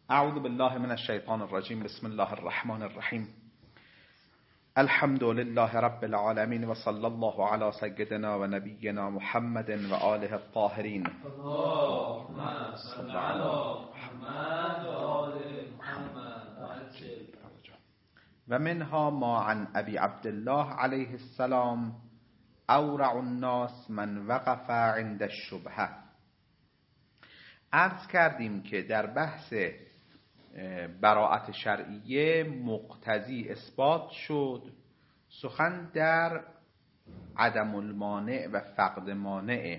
اعوذ بالله من الشیطان الرجیم. بسم الله الرحمن الرحیم. الحمد لله رب العالمین و صلی الله علی سیدنا و نبینا محمد و آله الطاهرین. اللهم صل علی محمد و آل محمد. و منها ما عن ابی عبدالله علیه السلام اورع الناس من وقف عند الشبهه. عرض کردیم که در بحث براءت شرعیه مقتضی اثبات شد، سخن در عدم المانع و فقد مانع.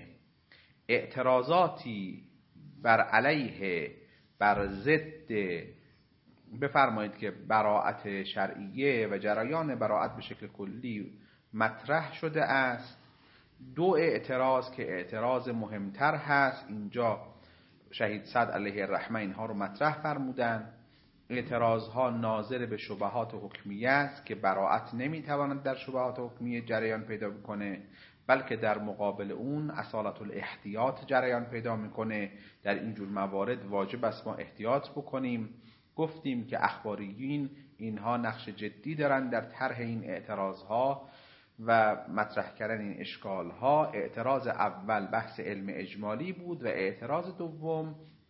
اعتراضاتی بر علیه بر ضد بفرمایید که براءت شرعیه و جریان براءت به شکل کلی مطرح شده است. دو اعتراض که اعتراض مهمتر هست اینجا شهید صدر علیه الرحمه اینها رو مطرح فرمودن. اعتراض ها ناظر به شبهات حکمیه است که براءت نمیتواند در شبهات حکمیه جریان پیدا بکنه، بلکه در مقابل اون اصالت الاحتیاط جریان پیدا میکنه. در اینجور موارد واجب است ما احتیاط بکنیم. گفتیم که اخباریین اینها نقش جدی دارن در طرح این اعتراض ها و مطرح کردن این اشکال ها. اعتراض اول بحث علم اجمالی بود و اعتراض دوم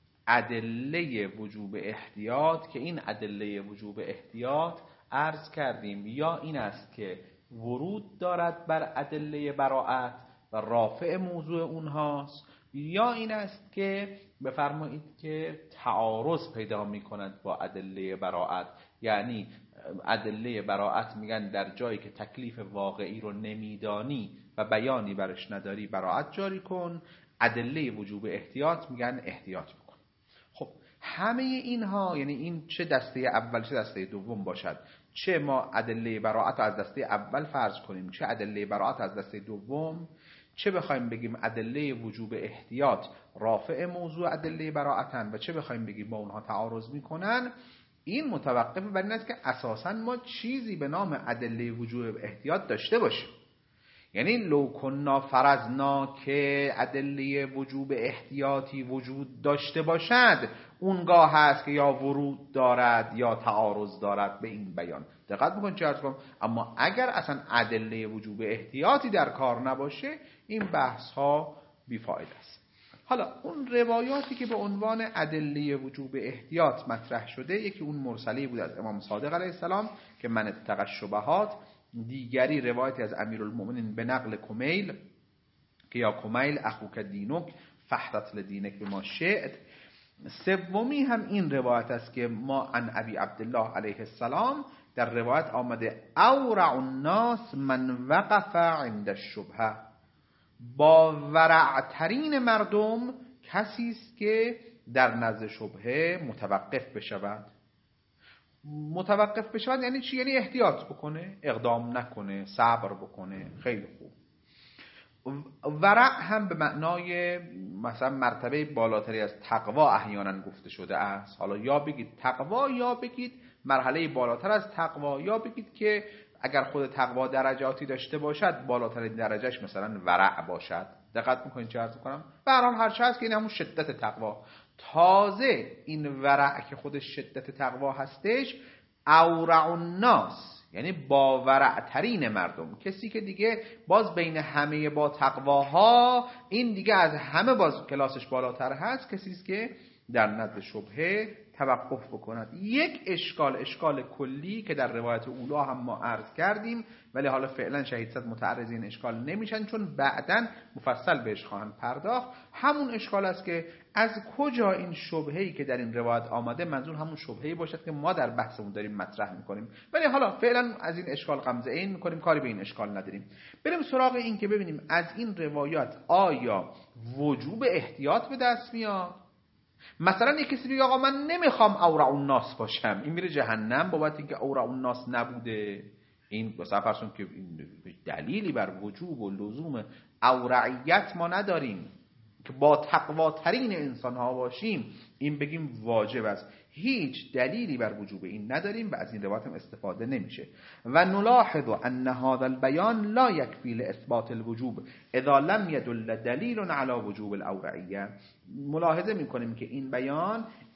ادله وجوب احتیاط، که این ادله وجوب احتیاط عرض کردیم یا این است که ورود دارد بر ادله براءت و رافع موضوع اونهاست، یا این است که بفرمایید که تعارض پیدا می کند با ادله براءت. یعنی ادله براءت میگن در جایی که تکلیف واقعی رو نمیدانی و بیانی برش نداری براءت جاری کن. ادله وجوب احتیاط میگن احتیاط بکن. خب همه اینها، یعنی این چه دسته اول چه دسته دوم باشد، چه ما ادله براءت از دسته اول فرض کنیم چه ادله براءت از دسته دوم، چه بخوایم بگیم ادله وجوب احتیاط رافع موضوع ادله براءتن و چه بخوایم بگیم با اونها تعارض میکنن، این متوقف بر این است که اساساً ما چیزی به نام ادله وجوب احتیاط داشته باشیم. یعنی لو کنا فرضنا که ادله وجوب احتیاطی وجود داشته باشد، اونگاه هست که یا ورود دارد یا تعارض دارد به این بیان. دقت بکن چه عرض کنم. اما اگر اصلا ادله وجوب احتیاطی در کار نباشه، این بحث ها بیفایده است. حالا اون روایاتی که به عنوان ادله وجوب احتیاط مطرح شده، یکی اون مرسلی بود از امام صادق علیه السلام که من اتقى الشبهات، دیگری روایتی از امیرالمؤمنین به نقل کمیل که یا کمیل اخوک دینک فحرت لدینک بما شئت. سومی هم این روایت است که ما عن ابی عبدالله علیه السلام در روایت آمده اورع الناس من وقف عند الشبهه. با ورعترین مردم کسی است که در نزد شبهه متوقف بشود. متوقف بشود یعنی چی؟ یعنی احتیاط بکنه، اقدام نکنه، صبر بکنه. خیلی خوب. ورع هم به معنای مثلا مرتبه بالاتری از تقوا احیانا گفته شده است. حالا یا بگید تقوا، یا بگید مرحله بالاتر از تقوا، یا بگید که اگر خود تقوا درجاتی داشته باشد بالاترین درجهش مثلا ورع باشد. دقت میکنید چه عرض میکنم؟ به هر حال هر چه هست که این همون شدت تقوا. تازه این ورع که خودش شدت تقوا هستش، اورع الناس یعنی با ورعترین مردم، کسی که دیگه باز بین همه با تقواها این دیگه از همه باز کلاسش بالاتر هست، کسی است که در نزد شبهه توقف بکند. یک اشکال کلی که در روایت اولا هم ما عرض کردیم، ولی حالا فعلا شهید صد متعرض این اشکال نمیشن چون بعداً مفصل بهش خواهند پرداخت. همون اشکال است که از کجا این شبهه‌ای که در این روایت آمده منظور همون شبهه‌ای باشد که ما در بحثمون داریم مطرح میکنیم. ولی حالا فعلا از این اشکال غمزه این میکنیم، کاری به این اشکال نداریم. بریم سراغ این که ببینیم از این روایات آیا وجوب احتیاط به دست میاد. مثلا یک کسی بگه آقا من نمیخوام اورع الناس باشم، این میره جهنم بابت اینکه اورع الناس نبوده. این مثلا فرضون که دلیلی بر وجوب و لزوم اورعیت ما نداریم که با تقواترین انسان ها باشیم این بگیم واجب است. هیچ دلیلی بر وجوب این نداریم و از این روایت هم استفاده نمیشه. و نلاحظ ان هذا البیان لا یکفی لاثبات الوجوب اذا لم يدل دلیل علی وجوب الاورعیه. ملاحظه میکنیم که این بیان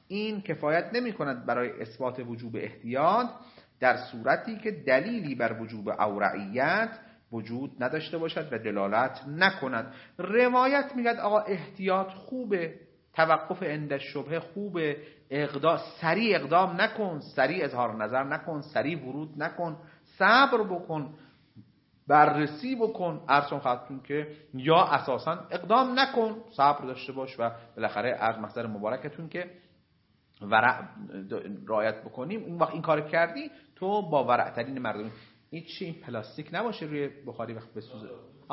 این کفایت نمی کند برای اثبات وجوب احتیاط در صورتی که دلیلی بر وجوب اورعیت وجود نداشته باشد و دلالت نکند. روایت میگه آقا احتیاط خوبه، توقف عند شبهه خوبه، سریع اقدام نکن، سریع اظهار نظر نکن، سریع ورود نکن، صبر بکن، بررسی بکن. عرض خدمتتون که یا اساسا اقدام نکن، صبر داشته باش و بالاخره از مصدر مبارکتون که ورع رعایت بکنیم. اون وقت این کار کردی تو با ورع ترین مردمی. این چی؟ این پلاستیک نباشه روی بخاری وقت بسوزه.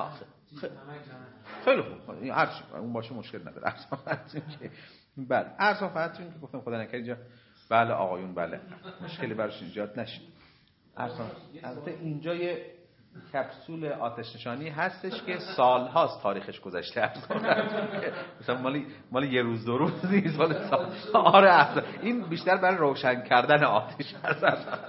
خیلی خوب، این اون باشه مشکل نداره. عرض خدمتتون که بله، عرض خدمتتون که گفتم خدا نکنه اینجا بله آقایون بله مشکلی براش ایجاد نشه. البته اینجا یه کپسول آتش نشانی هستش که سالهاست تاریخش گذشته، مثلا مال یه روز دو روز نیست، مال سال. آره اصلا این بیشتر برای روشن کردن آتش هست.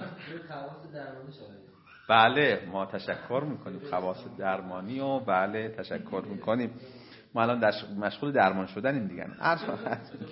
بله ما تشکر میکنیم خواص درمانی و بله تشکر میکنیم. ما الان مشغول درمان شدنیم دیگه. عرض کنم که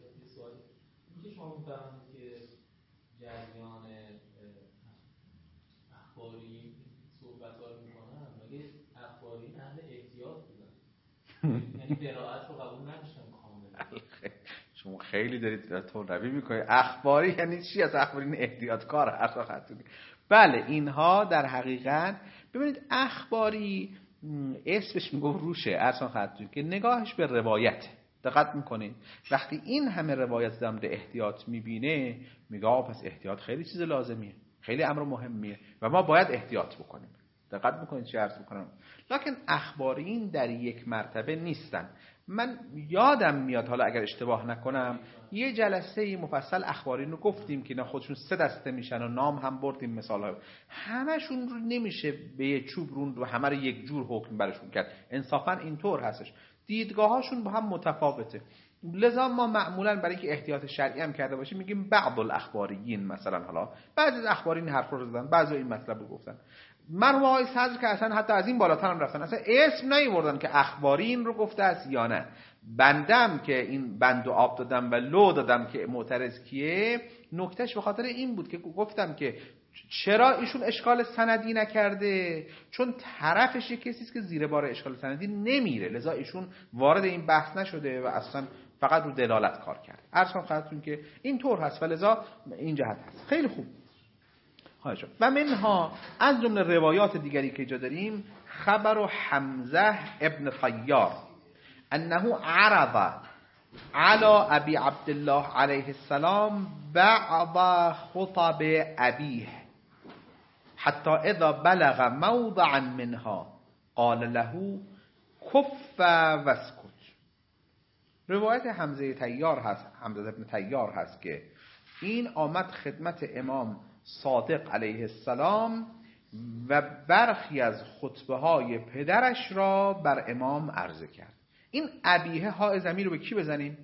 یعنی قرائت رو قبول نداشتم کاملا. شما خیلی دارید تندروی میکنید. اخباری یعنی چی؟ از اخباری این احتیاطکار هست. بله اینها در حقیقت ببینید اخباری اسمش میگه روشه اصلا خدمتتون که نگاهش به روایت. دقت میکنید وقتی این همه روایت در مورد احتیاط میبینه میگه پس احتیاط خیلی چیز لازمیه، خیلی امر مهمیه و ما باید احتیاط بکنیم. دقت میکنید چی عرض میکنم؟ لکن اخبارین در یک مرتبه نیستن. من یادم میاد حالا اگر اشتباه نکنم یه جلسه مفصل اخبارین رو گفتیم که اینا خودشون 3 دسته میشن و نام هم بردیم مثال‌ها. همشون رو نمیشه به یه چوب روند و همه رو یک جور حکم برشون کرد. انصافا اینطور هستش، دیدگاهاشون با هم متفاوته. لذا ما معمولا برای اینکه احتیاط شرعی هم کرده باشیم میگیم بعض الاخباریین، مثلا حالا بعضی از اخبارین حرف رو زدن، بعضی این مطلب رو گفتن. مرحوم آقای صدر که اصلا حتی از این بالاتر هم رفتن، اصلا اسم نیوردن که اخبارین رو گفته است یا نه. بندم که این بند و آب دادم و لو دادم که معترض کیه، نکتهش به خاطر این بود که گفتم که چرا ایشون اشکال سندی نکرده، چون طرفش یک کسی است که زیر بار اشکال سندی نمیره، لذا ایشون وارد این بحث نشده و اصلا فقط رو دلالت کار کرد. عرض کنم خدمتتون که این طور هست و لذا این جهت هست. خیلی خوب. و منها از جمله روایات دیگری که اینجا داریم خبر حمزه ابن طیار انه عرض على ابي عبدالله علیه السلام بعض خطب ابیه حتی اذا بلغ موضعا منها قال له کف واسکت. روایت حمزه طیار هست، حمزه ابن طیار هست که این آمد خدمت امام صادق علیه السلام و برخی از خطبه های پدرش را بر امام عرضه کرد. این ابیه ها ضمیر رو به کی بزنیم؟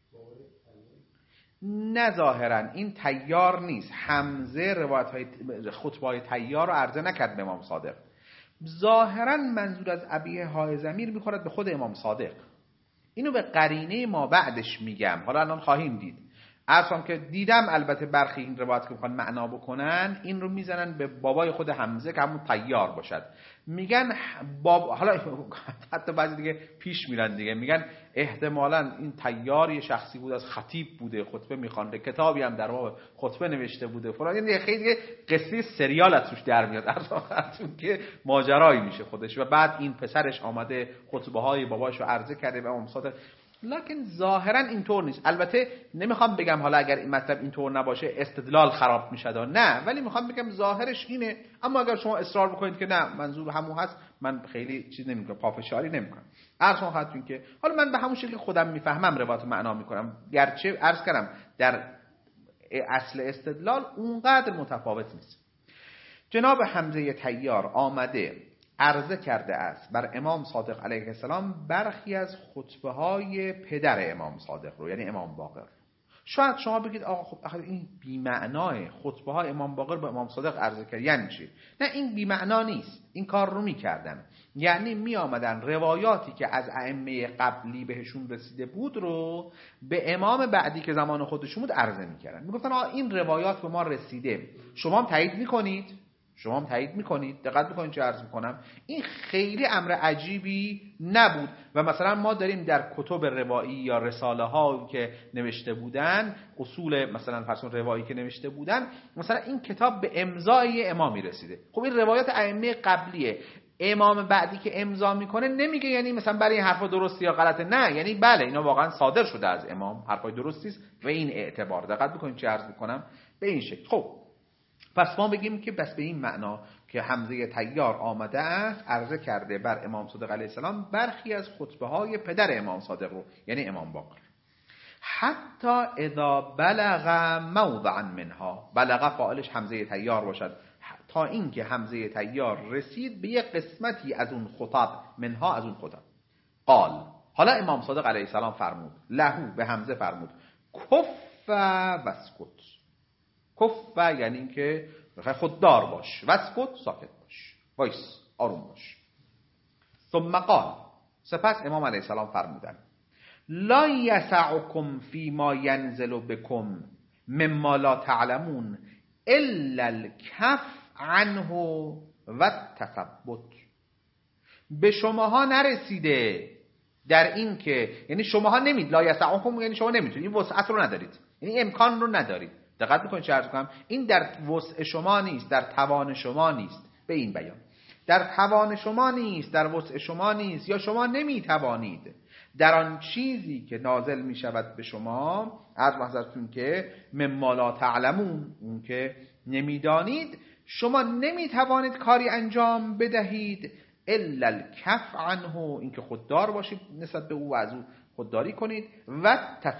نه ظاهرا این طیار نیست. حمزه روایت های خطبه های طیار رو عرضه نکرد به امام صادق. ظاهرا منظور از ابیه های ضمیر میخورد به خود امام صادق. اینو به قرینه ما بعدش میگم، حالا الان خواهیم دید. اصلا که دیدم البته برخی این روایت که میخوان معنا بکنن این رو میزنن به بابای خود حمزه که همون طیار باشد. میگن حالا حتی بعضی دیگه پیش میرن دیگه، میگن احتمالاً این طیار یه شخصی بود از خطیب بوده، خطبه میخوانده، کتابی هم در باب خطبه نوشته بوده فلان. یعنی خیلی قصه سریال از توش در میاد اصلا که ماجرایی میشه خودش. و بعد این پسرش آمده خطبه های باباش رو عرضه کرده به امام صادق. لکن ظاهرا اینطور نیست. البته نمیخوام بگم حالا اگر این مطلب اینطور نباشه استدلال خراب میشه، نه، ولی میخوام بگم ظاهرش اینه. اما اگر شما اصرار بکنید که نه منظور همون هست، من خیلی چیز نمیکنم، پافشاری نمیکنم. عرض خدمتتون که حالا من به همون شکلی خودم میفهمم روایت معنا میکنم، گرچه عرض کردم در اصل استدلال اونقدر متفاوت نیست. جناب حمزه طیار آمده عرضه کرده است بر امام صادق علیه السلام برخی از خطبه های پدر امام صادق رو، یعنی امام باقر. شاید شما بگید آقا خب آخه این بی‌معناه، خطبه های امام باقر با امام صادق عرض کرد یعنی چی؟ نه این بی‌معنا نیست، این کار رو می‌کردن، یعنی می آمدن روایاتی که از ائمه قبلی بهشون رسیده بود رو به امام بعدی که زمان خودشون بود عرضه می‌کردن. میگفتن آقا این روایات به ما رسیده، شما هم تایید می‌کنید؟ شما هم تایید میکنید؟ دقت میکنید چه عرض میکنم؟ این خیلی امر عجیبی نبود و مثلا ما داریم در کتب روایی یا رساله ها که نوشته بودن، اصول مثلا فرض روایی که نوشته بودن، مثلا این کتاب به امضای امامی رسیده. خب این روایات ائمه قبلیه، امام بعدی که امضا میکنه نمیگه یعنی مثلا برای این حرفا درستی یا غلطه، نه، یعنی بله اینا واقعا صادر شده از امام، حرفای درستی است و این اعتبار. دقت میکنید چه عرض میکنم؟ به این شکل. خب پس ما بگیم که بس به این معنا که حمزه طیار آمده است عرضه کرده بر امام صادق علیه السلام برخی از خطبه های پدر امام صادق رو، یعنی امام باقر. حتی اذا بلغ موضعا منها، بلغ فاعلش حمزه طیار باشد، تا اینکه حمزه طیار رسید به یک قسمتی از اون خطب، منها از اون خطب. قال، حالا امام صادق علیه السلام فرمود، لهو به حمزه فرمود، کف واسکت. کف یعنی این که خوددار باش، واسکت ساکت باش، وایس آروم باش. ثم قال، سپس امام علیه السلام فرمودند لا یسعکم فیما ینزل بکم مما لا تعلمون الا الکف عنه و التثبت. به شماها نرسیده در این که، یعنی شماها نمید، لا یسعکم یعنی شما نمیتونید، این وسعت رو ندارید، یعنی امکان رو ندارید. دقت میکنید چه عرض کنم؟ این در وسع شما نیست، در توان شما نیست. به این بیان در توان شما نیست، در وسع شما نیست، یا شما نمیتوانید در آن چیزی که نازل میشود به شما، از محضرتون که مما لا تعلمون، اون که نمیدانید، شما نمیتوانید کاری انجام بدهید الا الکف عنه، اینکه خوددار باشید نسبت به او و از او خودداری کنید، و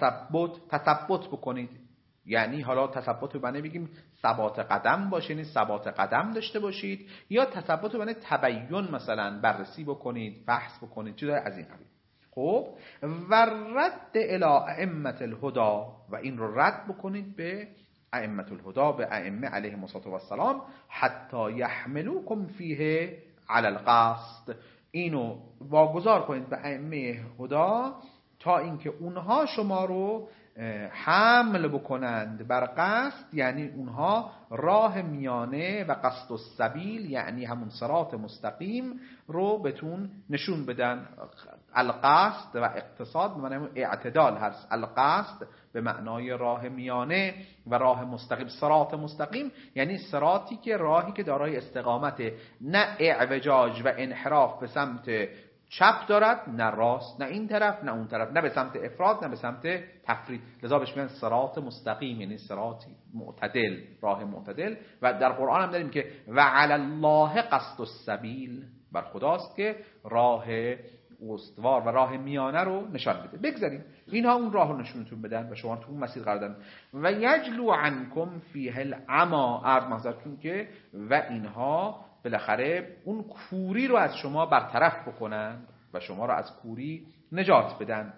تثبت بکنید. یعنی حالا تثبت رو بنده بگیم ثبات قدم باشه، یعنی ثبات قدم داشته باشید، یا تثبت رو بنده تبیین مثلا بررسی بکنید، بحث بکنید، چیزای از این قبیل. خب و رد الی ائمه الهدی، و این رو رد بکنید به ائمه الهدی، به ائمه علیهم السلام، حتی یحملوکم فیه علی القصد، اینو واگذار کنید به ائمه هدی تا اینکه اونها شما رو حمل بکنند بر قصد، یعنی اونها راه میانه و قصد السبیل، یعنی همون صراط مستقیم رو بهتون نشون بدن. القصد و اقتصاد به معنی اعتدال هست، القصد به معنای راه میانه و راه مستقیم. صراط مستقیم یعنی صراطی که راهی که دارای استقامت، نه اعوجاج و انحراف به سمت چپ دارد، نه راست، نه این طرف نه اون طرف، نه به سمت افراد نه به سمت تفرید. لذا بهش میگن صراط مستقیم، یعنی صراط معتدل، راه معتدل. و در قرآن هم داریم که و علی الله قصد السبیل، بر خداست که راه استوار و راه میانه رو نشان بده. بگذاریم اینها اون راه رو نشونتون بدن و شما تو اون مسیر قرار دادن. و یجلو عنکم فیه العما، عرض محضرتون که و اینها بالاخره اون کوری رو از شما برطرف بکنن و شما رو از کوری نجات بدن.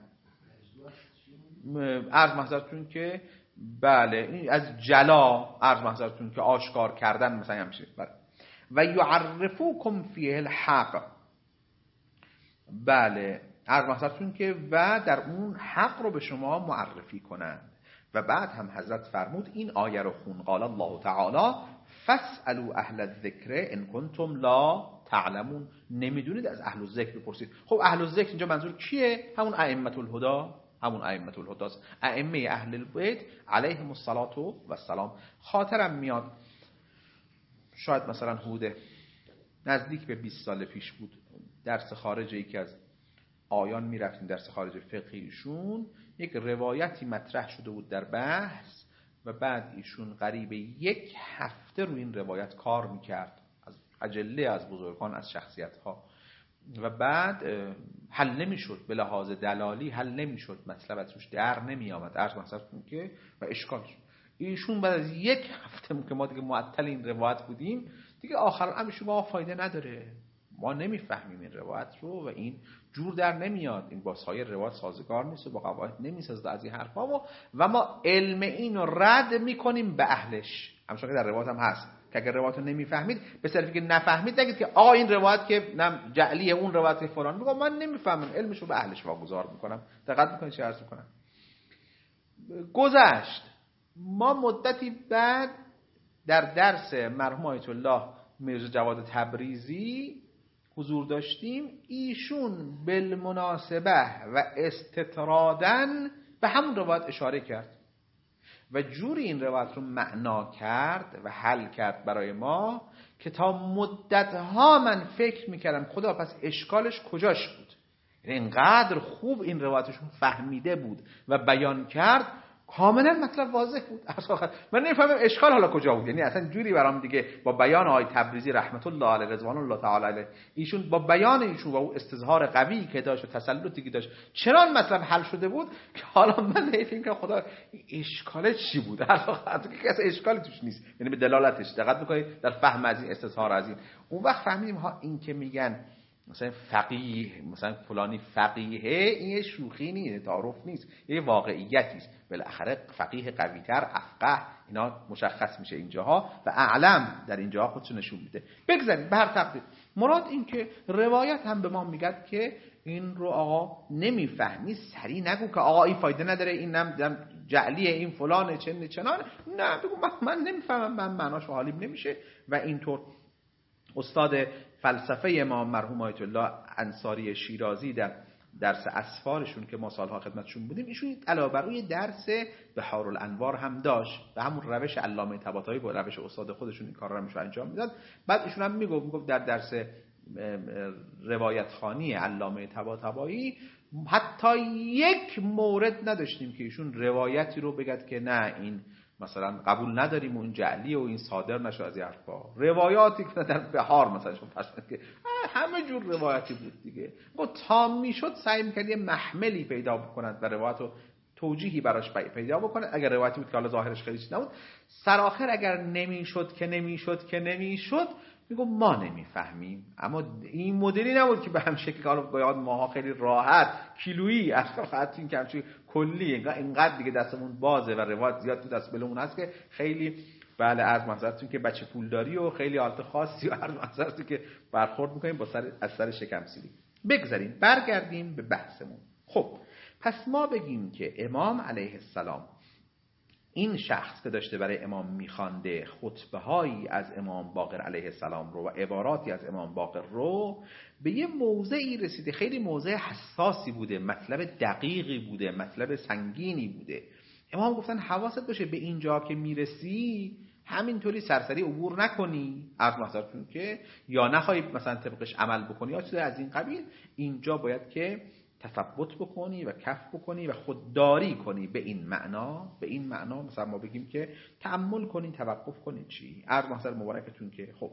عرض محضرتون که بله، این از جلا، عرض محضرتون که آشکار کردن مثلا همشه. بله. و یعرفوکم فیه الحق، بله، عرض محضرتون که و در اون حق رو به شما معرفی کنند. و بعد هم حضرت فرمود این آیه رو خون، قال الله تعالی فاسألوا اهل الذکر ان کنتم لا تعلمون، نمیدونید از اهل الذکر بپرسید. خب اهل الذکر اینجا منظور کیه؟ همون ائمه الهدی، همون ائمه الهدی است، ائمه اهل البیت علیهم السلام. خاطرم میاد شاید مثلا حدود نزدیک به 20 سال پیش بود، درس خارج یکی از آیان میرفتیم، درس خارج فقهیشون، یک روایتی مطرح شده بود در بحث و بعد ایشون قریب 1 هفته روی این روایت کار میکرد، از اجله، از بزرگان، از شخصیت ها، و بعد حل نمیشد، به لحاظ دلالی حل نمیشد، مطلب از روش در نمی آمد، عرض مثلا که و اشکال شد. ایشون بعد از 1 هفته که ما دیگه معطل این روایت بودیم، دیگه آخر ایشون فایده نداره، ما نمیفهمیم این روایت رو و این جور در نمیاد، این با سایر روایت سازگار نیست و با قواعد نمیسازه از این حرفا و ما علم این رو رد میکنیم به اهلش. همچون که در روایت هم هست که اگر روایت رو نمیفهمید به صرفی که نفهمید نگید که این روایت که جعلیه، اون روایت که فلان. میگم من نمیفهمم، علمش رو به اهلش واگذار میکنم. دقت میکنید چه عرض میکنم؟ گذشت ما مدتی بعد در درس مرحوم آیت الله میرزا جواد تبریزی حضور داشتیم. ایشون بالمناسبه و استطرادن به همون روایت اشاره کرد و جوری این روایت رو معنا کرد و حل کرد برای ما که تا مدتها من فکر میکردم خدا پس اشکالش کجاش بود. یعنی اینقدر خوب این روایتشون فهمیده بود و بیان کرد، کاملا مطلب واضح بود. من نمیفهمم اشکال حالا کجا بود. یعنی اصلا جوری برام دیگه با بیان آقای تبریزی رحمت الله علیه رضوان الله تعالی علیه، ایشون با بیان ایشون و اون استظهار قوی که داشت و تسلطی که داشت چنان مطلب حل شده بود که حالا من نمیفهمم که خدا اشکالش چی بود. حتی که اصلا اشکالی توش نیست، یعنی به دلالتش دقت بکنید در فهم از این استظهار از این. اون وقت فهمیدیم ها این که میگن مثلا فقیه، مثلا فلانی فقیه، این شوخی نیست، تعارف نیست، یه واقعیتی است. بالاخره فقیه قوی‌تر، افقه، اینا مشخص میشه اینجاها و اعلم در اینجاها خودشو نشون میده. بگذارید به هر تقدیر، مراد این که روایت هم به ما میگه که این رو آقا نمیفهمی سری نگو که آقا این فایده نداره، این نم جعلیه، این فلانه، چنان. نه، بگو من نمیفهمم، من معناش حالیم نمیشه. و اینطور استاد فلسفه امام مرحوم آیت الله انصاری شیرازی در درس اسفارشون که ما سالها خدمتشون بودیم، ایشون علاوه بر اون درس بحار الانوار هم داشت و همون روش علامه طباطبایی با روش استاد خودشون این کارا رو میشه انجام میداد. بعد ایشون هم میگفت در درس روایت خوانی علامه طباطبایی حتی یک مورد نداشتیم که ایشون روایتی رو بگد که نه این مثلا قبول نداریم و این جعلی و این صادر نشه از این حرفا. روایاتی که در بهار مثلا شون پشت که همه جور روایتی بود دیگه. با تا میشد سعی می‌کرد یه محملی پیدا بکنند و روایت رو توجیهی براش پیدا بکنه. اگر روایتی بود که حالا ظاهرش خیلی چیز نبود، سرآخر اگر نمیشد میگم ما نمیفهمیم. اما این مدلی نبود که به هم شکل که باید ماها خیلی راحت کیلویی اصلا این که همچین کلی اینقدر دیگه دستمون بازه و روایت زیاد تو دست بلمون هست که خیلی بله از منظرتون که بچه پولداری و خیلی حالت خاصی و هر منظرتون که برخورد میکنیم با از سر شکم سیری. بگذاریم برگردیم به بحثمون. خب پس ما بگیم که امام علیه السلام، این شخص که داشته برای امام میخوانده خطبه هایی از امام باقر علیه السلام رو و عباراتی از امام باقر رو، به یه موضعی رسیده خیلی موضع حساسی بوده، مطلب دقیقی بوده، مطلب سنگینی بوده. امام گفتن حواست باشه به اینجا که میرسی همینطوری سرسری عبور نکنی از مثلا که یا نخواهی مثلا طبقش عمل بکنی یا چیز از این قبیل. اینجا باید که تثبت بکنی و کف بکنی و خودداری کنی به این معنا مثلا ما بگیم که تأمل کنی، توقف کنی چی از مثلا مبارکتون که خب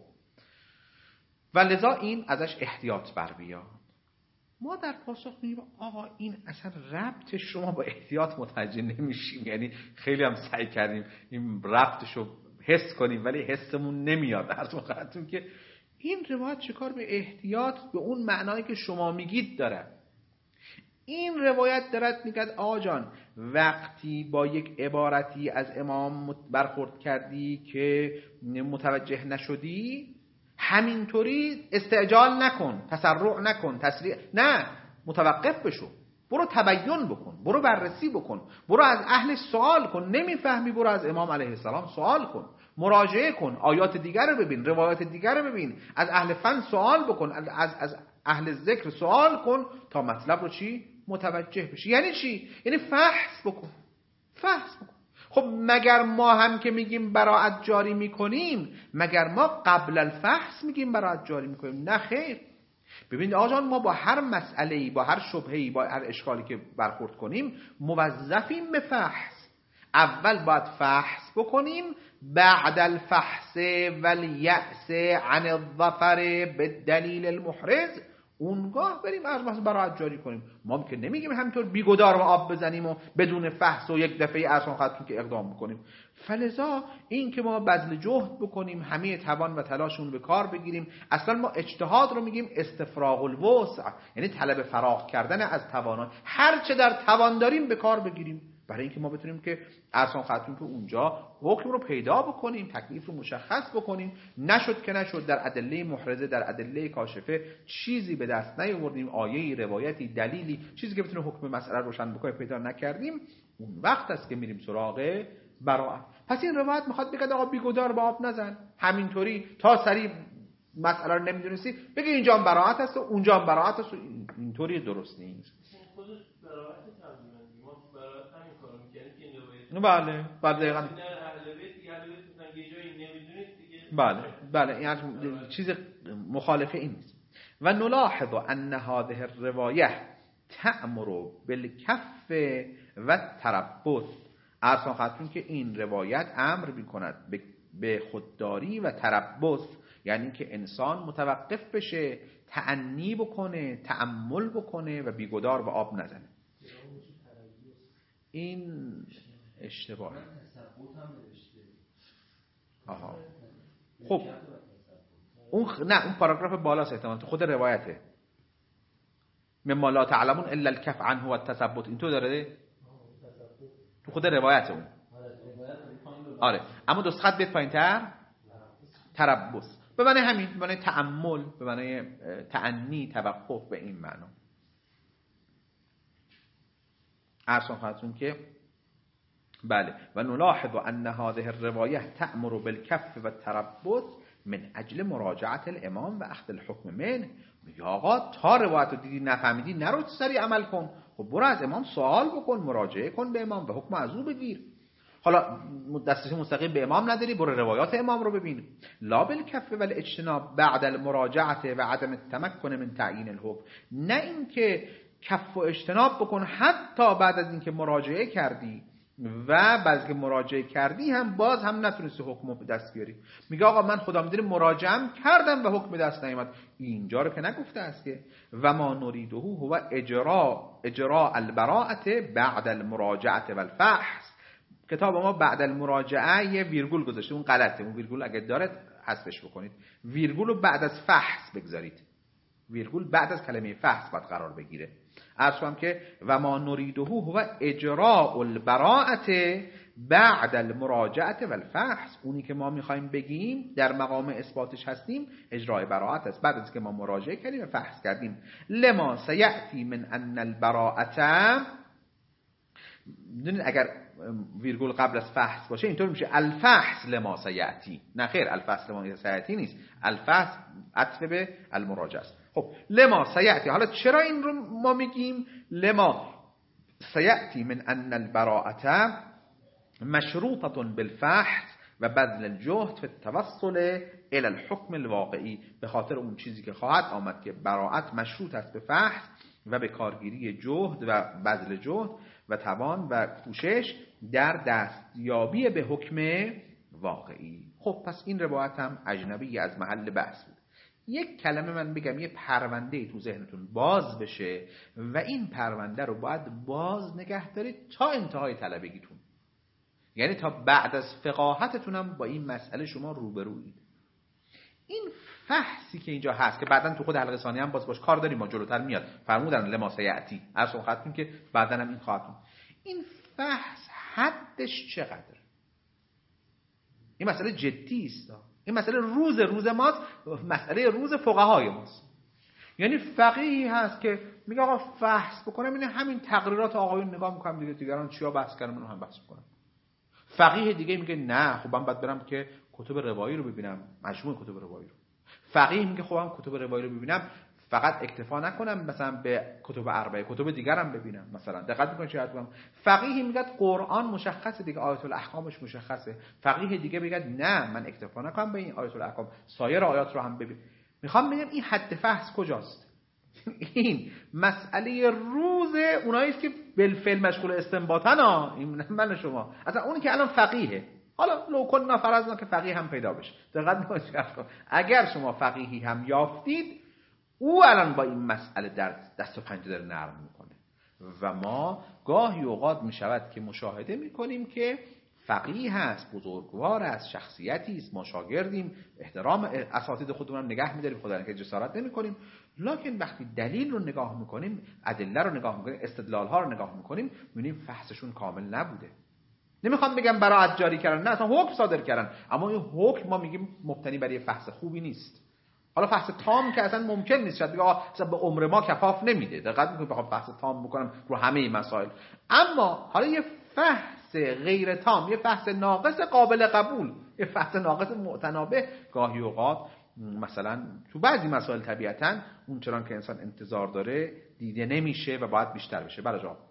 و لذا این ازش احتیاط بر بیاد. ما در پاسخ میگیم آقا این اصلا ربط شما با احتیاط متوجه نمیشیم، یعنی خیلی هم سعی کردیم این ربطشو حس کنیم ولی حسمون نمیاد. از موقعتون که این روایت چیکار به احتیاط به اون معنایی که شما میگید داره. این روایت دارد میگه آقا جان وقتی با یک عبارتی از امام برخورد کردی که متوجه نشدی، همینطوری استعجال نکن، تسرع نکن، تسریع نه، متوقف بشو، برو تبیین بکن، برو بررسی بکن، برو از اهل سوال کن. نمیفهمی برو از امام علیه السلام سوال کن، مراجعه کن، آیات دیگر رو ببین، روایات دیگر رو ببین، از اهل فن سوال بکن، از اهل ذکر سوال کن تا مطلب رو چی؟ متوجه بشی. یعنی چی؟ یعنی فحص بکن. خب مگر ما هم که میگیم براءت جاری میکنیم، مگر ما قبل الفحص میگیم براءت جاری میکنیم؟ نه خیر. ببینید آقا جان، ما با هر مسئله‌ای، با هر شبهه‌ای، با هر اشکالی که برخورد کنیم موظفیم به فحص. اول باید فحص بکنیم، بعد الفحص والیأس عن الظفر بالدلیل المحرز، اونگاه بریم از بحث براءت جاری کنیم. ما که نمیگیم همینطور بیگدار و آب بزنیم و بدون فحص و یک دفعه ارسان خدمتتون که اقدام بکنیم. فلذا این که ما بذل جهد بکنیم، همه توان و تلاشمون به کار بگیریم. اصلا ما اجتهاد رو میگیم استفراغ الوسع، یعنی طلب فراغ کردن از توانان، هر چه در توان داریم به کار بگیریم، برای اینکه ما بتونیم که ارسان خدمتتون که اونجا حکم رو پیدا بکنیم، تکلیف رو مشخص بکنیم. نشد که نشد، در ادله محرزه، در ادله کاشفه چیزی به دست نیاوردیم، آیه‌ای، روایتی، دلیلی، چیزی که بتونه حکم مسئله روشن بکنه پیدا نکردیم، اون وقت است که میریم سراغ براءت. پس این روایت میخواد بگه آقا بیگدار به آب نزن، همینطوری تا سریع مسئله رو نمیدونستی بگه اینجا هم براءت هست و اونجا هم براءت هست، اینطوری درست نیست. بله دقیقاً. بله این چیز مخالفه این نیست. و نلاحظ ان هذه الروایه تأمر بالکف و تربص. ارسان خدمتتون که این روایت امر میکند به خودداری و تربص، یعنی که انسان متوقف بشه، تأنی بکنه، تأمل بکنه و بیگدار به آب نزنه. این اشتباه. آها. خب اون پاراگراف بالاست احتمال تو خود روایته. مما لا تعلمون الا الكف عنه والتثبت، این تو داره تو خود روایت اون. آره اما دوست خط بیت پایین‌تر تربص به معنی همین، به معنی تأمل، به معنی تأنی، توقف، به این معنا. ارسان خدمتتون که بله و نلاحظ ان هذه الروایه تأمر بالکف و تربص من اجل مراجعت الامام و اخذ الحکم منه. میگه آقا تا روایت رو دیدی نفهمیدی نرو سریع عمل کن، خب برو از امام سوال بکن، مراجعه کن به امام و حکم از او بگیر. حالا دسترسی مستقیم به امام نداری، برو روایات امام رو ببین. لا بالکف و الاجتناب بعد المراجعت و عدم التمکن من تعیین الحکم، نه اینکه کف و اجتناب بکن حتی بعد از اینکه مراجعه کردی و بعد از که مراجعه کردی هم باز هم نتونستی حکم رو به دست بیاری. میگه آقا من خدا میدونه مراجعه کردم و حکم دست نیامد. اینجا رو که نگفته است که و ما نریده هو اجراء البراءه بعد المراجعه و الفحص. کتاب ما بعد المراجعه یه ویرگول گذاشته، اون غلطه، اون ویرگول اگه داره حذفش بکنید، ویرگول رو بعد از فحص بگذارید، ویرگول بعد از کلمه فحص باید قرار بگیره. عرض کنم که و ما نریده هو اجراء البراءه بعد المراجعه و الفحص، اونی که ما میخوایم بگیم در مقام اثباتش هستیم اجراء براءت است بعد از که ما مراجعه کردیم و فحص کردیم. لما سیأتی من ان البراءه، ببینید اگر ویرگول قبل از فحص باشه اینطور میشه الفحص لما سیأتی، نه خیر، الفحص لما سیأتی نیست، الفحص عطف به المراجعه است. خب لما سیأتی، حالا چرا این رو ما میگیم؟ لما سیأتی من ان البراءه مشروطه بالفحص و بذل الجهد في التوصل الى الحكم الواقعی، به خاطر اون چیزی که خواهد آمد که براءت مشروط است به فحص و به کارگیری جهد و بذل جهد و توان و کوشش در دستیابی به حکم واقعی. خب پس این روایت هم اجنبی از محل بحث بود. یک کلمه من بگم، یه پرونده تو ذهنتون باز بشه و این پرونده رو باید باز نگه دارید تا انتهای طلبگیتون، یعنی تا بعد از فقاهتتون هم با این مسئله شما روبرویید. این فحصی که اینجا هست که بعداً تو خود حلقه ثانیه هم باش کار داریم، ما جلوتر میاد فرمودن لما سیأتی، عرض خدمتتون که بعداً هم این خواهد. این فحص حدش چقدر؟ این مسئله جدی است، این مسئله روز ماست، مسئله روز فقهای ماست. یعنی فقیهی هست که میگه آقا فحص بکنم، این همین تقریرات آقایون نگاه میکنم دیگه، دیگران چیا بحث کردن من هم بحث میکنم. فقیه دیگه میگه نه خب من باید برم که کتب روایی رو ببینم، مجموع کتب روایی رو. فقیه میگه خب من کتب روایی رو ببینم فقط اکتفا نکنم مثلا به کتب اربعه، کتب دیگرم ببینم مثلا. دقت میکنید چه حرفم؟ فقیه میگه قرآن مشخصه دیگه، آیات الاحکامش مشخصه. فقیه دیگه میگه نه من اکتفا نکنم به این آیات الاحکام، سایر آیات رو هم ببین. میخوام بگم این حد فحص کجاست؟ این مسئله روز اونایی که بالفعل مشغول استنباطن این من شما، اصلا اونی که الان فقیهه، حالا لو کنا فرضنا که فقیه هم پیدا بشه، دقت میکنید اگر شما فقیهی هم یافتید، او الان با این مسئله در دست و پنجه داره نرم میکنه و ما گاهی اوقات میشود که مشاهده میکنیم که فقیه هست، بزرگوار است، شخصیتی است، ما شاگردیم، احترام اساتید خودمون نگه می‌داریم، خدا که جسارت نمی‌کنیم، لکن وقتی دلیل رو نگاه می‌کنیم، ادله رو نگاه می‌کنیم، استدلال‌ها رو نگاه می‌کنیم، می‌بینیم فحصشون کامل نبوده. نمیخوام بگم براعت جاری کردن، نه اصلا حکم صادر کردن، اما این حکم ما میگیم مبتنی برای فحص خوبی نیست. حالا فحص تام که اصلا ممکن نیست، شاید بگه اصلا به عمر ما کفاف نمیده، دقت می‌کنید بخوام فحص تام بکنم رو همه مسائل. اما حالا یه فحص غیر تام، یه فحص ناقص قابل قبول، یه فحص ناقص معتنابه، گاهی اوقات مثلا تو بعضی مسائل طبیعتاً اون چنان که انسان انتظار داره دیده نمیشه و باید بیشتر بشه. برای جواب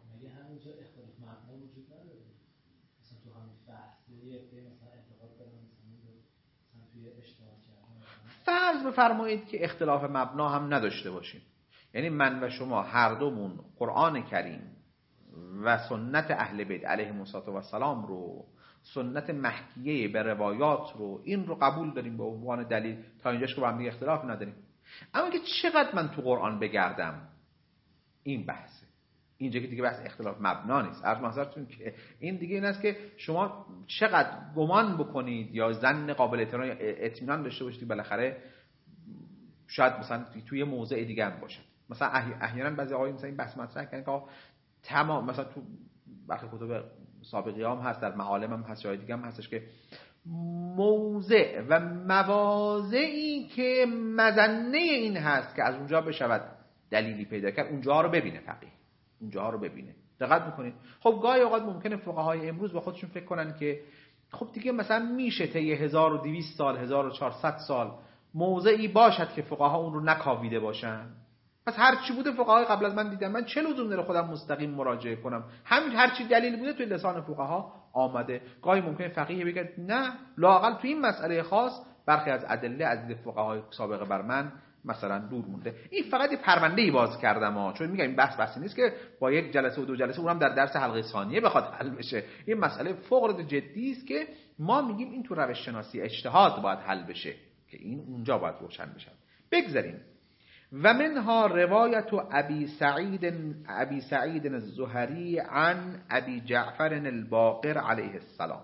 فرض بفرمایید که اختلاف مبنا هم نداشته باشیم، یعنی من و شما هر دومون قرآن کریم و سنت اهل بیت علیهم السلام رو، سنت محکیه به روایات رو، این رو قبول داریم به عنوان دلیل، تا اینجاش که با هم دیگه اختلاف نداریم. اما که چقدر من تو قرآن بگردم، این بحثه. اینجا که دیگه بحث اختلاف مبنا نیست. عرض محضرتون که این دیگه این است که شما چقدر گمان بکنید یا ظن قابل اطمینان داشته باشید بالاخره شاید مثلا توی موضع دیگه هم باشه. مثلا احیانا بعضی آقایون مثلا این بحث مطرح کردن که تمام، مثلا تو برخی کتب سابقی هم هست، در معالم هم هست، جای دیگه هم هستش که موضع و مواضعی که مظنه این هست که از اونجا بشود دلیلی پیدا کرد، اونجاها رو ببینه فقیه، اونجاها رو ببینه. دقت میکنید؟ خب گاهی اوقات ممکنه فقهای امروز با خودشون فکر کنن که خب دیگه مثلا میشه طی 1200 سال 1400 سال موضعی باشد که فقها اون رو نکاویده باشن، پس هر چی بوده فقهای قبل از من دیدم، من چه لزوم داره خودم مستقیم مراجعه کنم؟ همین هر چی دلیل بوده توی لسان فقها آمده. گاهی ممکنه فقیه بگه نه، لااقل تو این مسئله خاص برخی از ادله از دید فقهای سابقه بر من مثلا دور مونده. این فقط یه پرونده‌ای باز کردم چون میگم این بحثی نیست که با یک جلسه و دو جلسه اونم در درس حلقه ثانیه بخواد حل بشه. این مسئله فوق العاده جدی است که ما میگیم این تو روش شناسی اجتهاد باید حل بشه، که این اونجا باید روشن بشه. بگذاریم. و منها روایت ابی سعید الزهری عن ابی جعفر الباقر علیه السلام.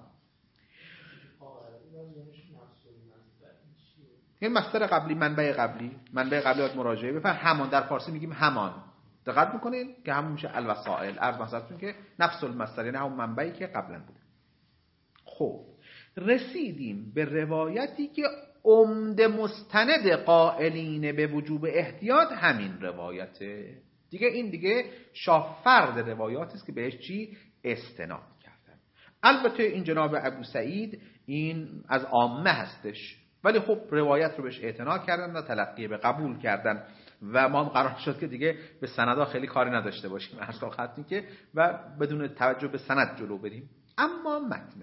این مصدر قبلی، منبع قبلی باید مراجعه بفرمایید. همان در فارسی میگیم همان، دقت میکنین که همون میشه الوسائل. عرض مثلا که نفس المصدر، یعنی همون منبعی که قبلا بود. خب رسیدیم به روایتی که عمده مستند قائلین به وجوب احتیاط همین روایته دیگه. این دیگه شافرد روایاتی است که بهش چی استناد کردن. البته این جناب ابو سعید این از عامه هستش، ولی خب روایت رو بهش اعتنا کردن و تلقی به قبول کردن و ما هم قرار شد که دیگه به سندها خیلی کاری نداشته باشیم اصلا خاطری که و بدون توجه به سند جلو بریم. اما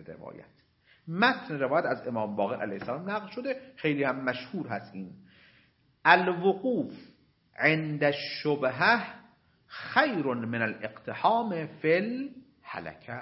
متن روایت از امام باقر علیه السلام نقل شده، خیلی هم مشهور هست. این الوقوف عند الشبهه خیر من الاقتحام فی الهلکه.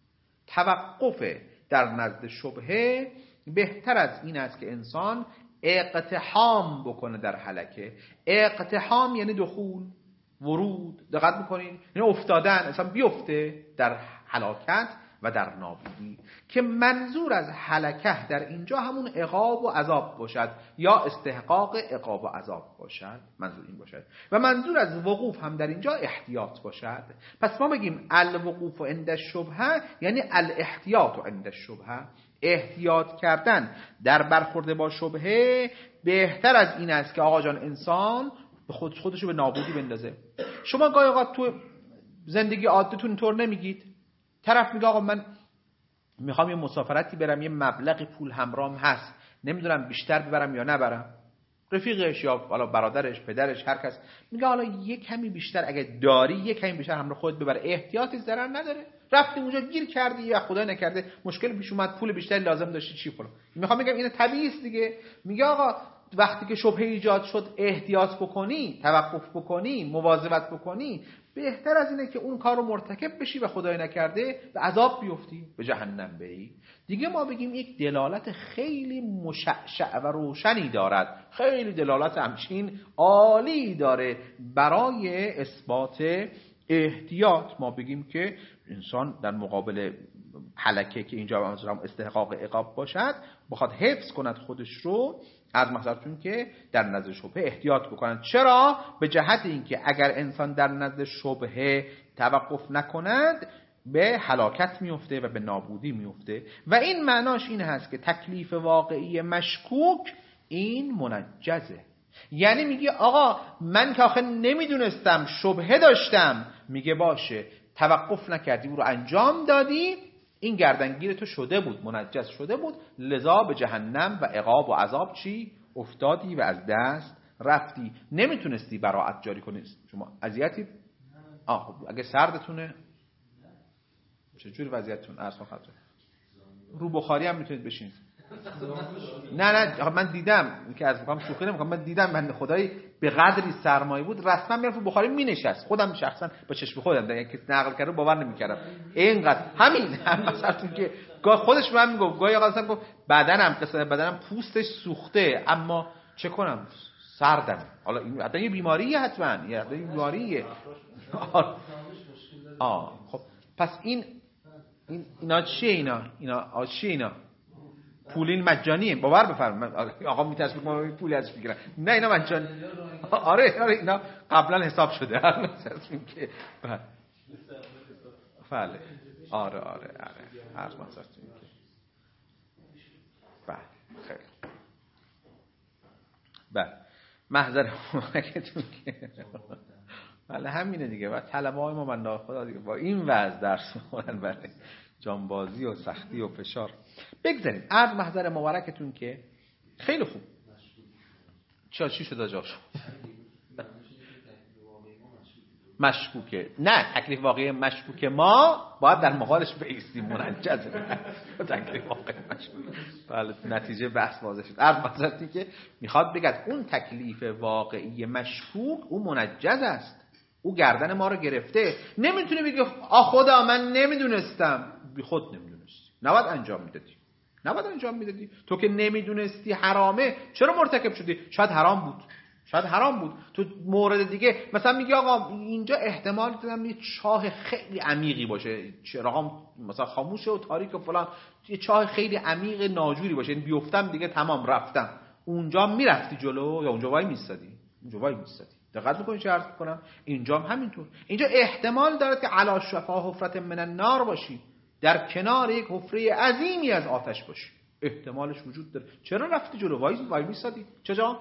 توقف در نزد شبهه بهتر از این است که انسان اقتحام بکنه در هلکه. اقتحام یعنی دخول، ورود، دقت بکنید، یعنی افتادن، انسان بیفته در هلاکت و در نابودی، که منظور از هلکه در اینجا همون عقاب و عذاب باشد یا استحقاق عقاب و عذاب باشد، منظور این باشد. و منظور از وقوف هم در اینجا احتیاط باشد. پس ما بگیم الوقوف عند الشبهه یعنی الاحتیاط عند الشبهه، احتیاط کردن در برخورد با شبهه بهتر از این است که آقا جان انسان خودشو به نابودی بندازه. شما گاهی اوقات تو زندگی عادتون اینطور نمیگید. طرف میگه آقا من میخوام یه مسافرتی برم، یه مبلغی پول همراهم هست، نمیدونم بیشتر ببرم یا نبرم. رفیقش یا حالا برادرش، پدرش، هر کس میگه حالا یه کمی بیشتر اگه داری یه کمی بیشتر همراه خودت ببر، احتیاطی ضرر نداره. رفتی اونجا گیر کردی یا خدا نکرده مشکل پیش اومد، پول بیشتری لازم داشتی، چی فلان. میخوام بگم این طبیعی است دیگه. میگه آقا وقتی که شبهه ایجاد شد احتیاط بکنی، توقف بکنی، مواظبت بکنی، بهتر از اینه که اون کار رو مرتکب بشی و خدای نکرده به عذاب بیفتی، به جهنم بری. دیگه ما بگیم یک دلالت خیلی مشعشع و روشنی دارد، خیلی دلالت همچین عالی داره برای اثبات احتیاط. ما بگیم که انسان در مقابل هلکه که اینجا منظورم استحقاق عقاب باشد بخواد حفظ کند خودش رو از محضرتون که در نزد شبهه احتیاط بکنند. چرا؟ به جهت اینکه اگر انسان در نزد شبهه توقف نکند به هلاکت میفته و به نابودی میفته. و این معناش این هست که تکلیف واقعی مشکوک این منجزه. یعنی میگه آقا من که آخه نمیدونستم، شبهه داشتم، میگه باشه توقف نکردی او رو انجام دادی، این گردنگیر تو شده بود، منجز شده بود، لذا به جهنم و عقاب و عذاب چی؟ افتادی و از دست رفتی. نمیتونستی براءت جاری کنی. شما اذیتی؟ اگه سردتونه چجوری وضعیتتون؟ عرض خدمت رو بخاری هم میتونید بشینید. نه من دیدم که از میگم شوخی نمیکنم، من دیدم من خدایی به قدری سرمایه بود رسما میرفت رو بخاری مینشست. خودم شخصا با چشم خودم دیدم که نقل کرده باور نمیکردم اینقدر. همین مثلا که خودش به من میگفت گاهی اوقات مثلا گفت بدنم پوستش سوخته اما چه کنم سردم. حالا این حتما یه بیماریه، حتما یه بیماریه. خب پس اینا چیه؟ اینا پولین مجانیه، باور بفرمایید. آقا میترسه ما پولی ازش بگیرن. نه اینا مجانی. آره اینا قبلا حساب شده. که بله آره هر منظرتون که بله خیلی بله محضر مملکتون که بله همینه دیگه. و طلبه های ما من خدا دیگه با این وضع درس میخونن برای جانبازی و سختی و فشار. بگذاریم عرض محضر مبارکتون که خیلی خوب چی شده جاشو مشکوکه. نه تکلیف واقعی مشکوک ما باید در مقابلش بایستیم، منجزه. تکلیف واقعی مشکوک بله نتیجه بحث واضح شد. عرض محضرتی که میخواد بگد اون تکلیف واقعی مشکوک اون منجز است، او گردن ما رو گرفته. نمیتونه بگه خدا من نمیدونستم. بی خود نمیدونستی، نباید انجام میدادی. تو که نمیدونستی حرامه چرا مرتکب شدی؟ شاید حرام بود. تو مورد دیگه مثلا میگی آقا اینجا احتمال دادم یه چاه خیلی عمیقی باشه، چراغم مثلا خاموشه و تاریک و فلان، یه چاه خیلی عمیق ناجوری باشه، یعنی بیفتم دیگه تمام رفتم. اونجا میرفتی جلو یا اونجا وای میستادی؟ دقت بکنید چه عرض میکنم. اینجا هم همینطور. اینجا احتمال داره که علی شفا حفرة من النار باشی، در کنار یک حفره عظیمی از آتش باشی. احتمالش وجود داره. چرا رفتی جلو؟ وای میستادی؟ چجا؟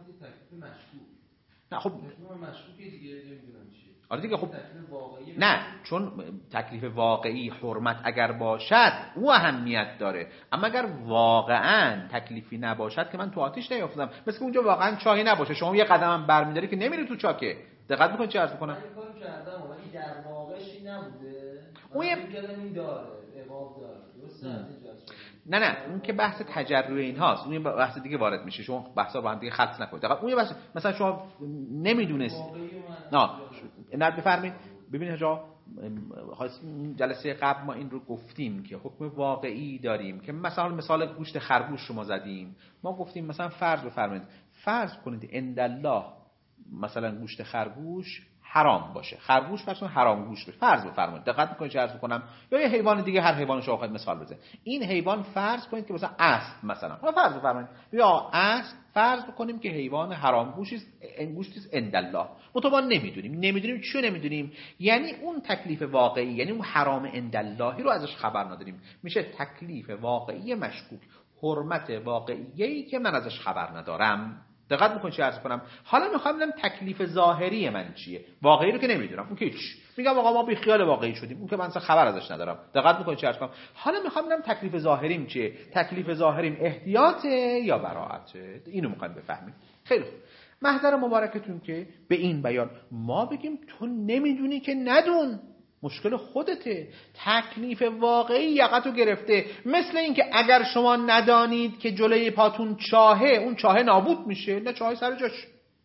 نه خب مشکوکه دیگه، نمیدونم چیه. آره دیگه خب نه چون تکلیف واقعی حرمت اگر باشد او اهمیت داره، اما اگر واقعا تکلیفی نباشد که من تو آتش نیافتم، مثل اونجا واقعا چاهی نباشه شما یه قدمم برمی‌داری که نمیری تو چاکه. دقت بکن چه عرض می‌کنم. من کارو کردم ولی در واقعش نبوده. اون این داره عقاب داره. درسته؟ نه اون که بحث تجربه اینهاست، اون بحث دیگه وارد میشه. شما بحثا با هم دیگه خلط نکنید. اون یه بحث مثلا شما نمیدونست. نه بفرمایید. ببینید جا جلسه قبل ما این رو گفتیم که حکم واقعی داریم که مثال گوشت خرگوش شما زدیم. ما گفتیم مثلا فرض کنید عندالله مثلا گوشت خرگوش حرام باشه، خرگوش فرضون حرام گوشت باشه، فرض بفرمایید. دقت می‌کنید چه عرض می‌کنم. یا یه حیوان دیگه، هر حیوان شما خواهید مثال بزنید. این حیوان فرض کنید که مثلا اسب مثلا، فرض بفرمایید یا اسب فرض بکنیم که حیوان حرام گوشتی است عندالله. ما نمیدونیم چیو نمیدونیم، یعنی اون تکلیف واقعی، یعنی اون حرام عنداللهی رو ازش خبر نداریم. میشه تکلیف واقعی مشکوک، حرمت واقعیی که من ازش خبر ندارم. دقت می‌کنید چه عرض کنم. حالا می‌خوام ببینم تکلیف ظاهری من چیه. واقعی رو که نمیدونم، اون که هیچ. میگم آقا ما بی خیال واقعی شدیم، اون که من اصلا خبر ازش ندارم. دقت می‌کنید چه عرض کنم. حالا می‌خوام ببینم تکلیف ظاهریم چیه. تکلیف ظاهریم احتیاطه یا براءته. اینو می‌خوایم بفهمیم. خیلی خوب. محضر مبارکتون که به این بیان ما بگیم تو نمیدونی که ندون، مشکل خودته. تکلیف واقعی یقتو گرفته. مثل این که اگر شما ندانید که جلوی پاتون چاهه، اون چاهه نابود میشه. نه چاهه سر جاش.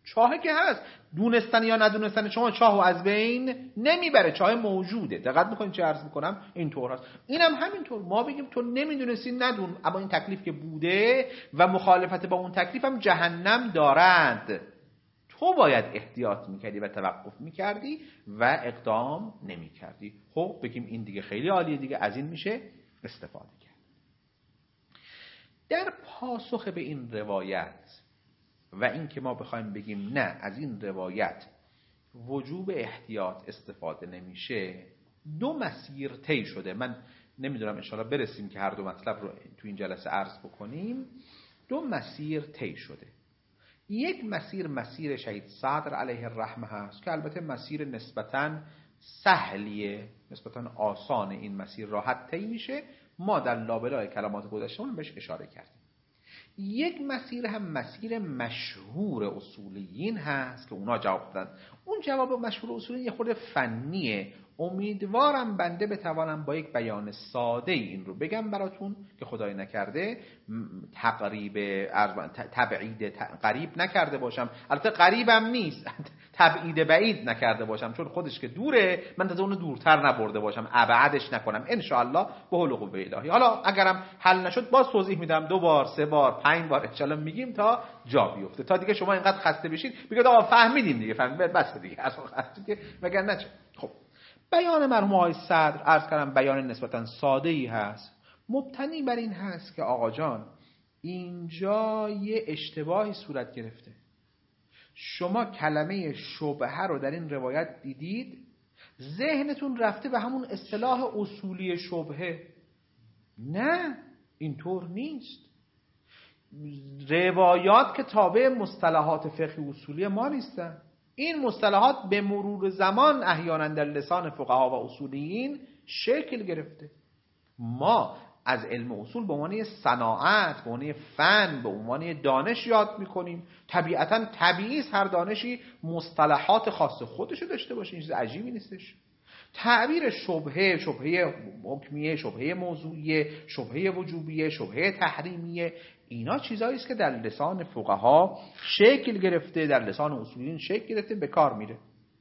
چاه که هست، دونستن یا ندونستن شما چاهو از بین نمیبره، چاه موجوده. دقت میکنید چه عرض میکنم؟ اینطور هست. اینم همینطور، ما بگیم تو نمیدونستی ندون، اما این تکلیف که بوده و مخالفت با اون تکلیف هم جهنم دارد، تو باید احتیاط میکردی و توقف میکردی و اقدام نمیکردی. خب بگیم این دیگه خیلی عالیه دیگه، از این میشه استفاده کرد. در پاسخ به این روایت و این که ما بخوایم بگیم نه از این روایت وجوب احتیاط استفاده نمیشه، دو مسیر طی شده. من نمیدونم انشاءالله برسیم که هر دو مطلب رو تو این جلسه عرض بکنیم. دو مسیر طی شده. یک مسیر، مسیر شهید صدر علیه الرحمه هست که البته مسیر نسبتاً سهلیه، نسبتاً آسان، این مسیر راحت طی میشه. ما در لابلای کلمات گذشته‌مون بهش اشاره کردیم. یک مسیر هم مسیر مشهور اصولیین هست که اونا جواب دادن. اون جواب مشهور اصولیین یه خورده فنیه. امیدوارم بنده بتوانم با یک بیان ساده این رو بگم براتون که خدای نکرده تبعید قریب نکرده باشم. البته قریبم نیست، تبعید بعید نکرده باشم، چون خودش که دوره من از اون دورتر نبرده باشم، ابعدش نکنم ان شاء الله به حول و قوه الهی. حالا اگرم حل نشد باز توضیح میدم، 2 بار 3 بار 5 بار ان شاء الله میگیم تا جا بیفته، تا دیگه شما اینقدر خسته بشید بگید آقا فهمیدیم دیگه، فهمیدید بس دیگه اصلا خسته که مگر نه. خب بیان مرحوم آقای صدر عرض کردم بیان نسبتاً ساده‌ای هست، مبتنی بر این هست که آقا جان اینجا یه اشتباهی صورت گرفته. شما کلمه شبهه رو در این روایت دیدید، ذهنتون رفته به همون اصطلاح اصولی شبهه. نه اینطور نیست. روایات که تابع مصطلحات فقهی اصولی ما نیستن. این مصطلحات به مرور زمان احیانا در لسان فقها و اصولیین شکل گرفته. ما از علم اصول به عنوان صناعت، به عنوان فن، به عنوان دانش یاد میکنیم. طبیعتا طبیعی است هر دانشی مصطلحات خاص خودشو داشته باشه، این چیز عجیبی نیستش. تعبیر شبهه، شبهه حکمیه، شبهه موضوعیه، شبهه وجوبیه، شبهه تحریمیه، اینا چیزایی است که در لسان فقها شکل گرفته، در لسان اصولیین شکل گرفته، به کار میره.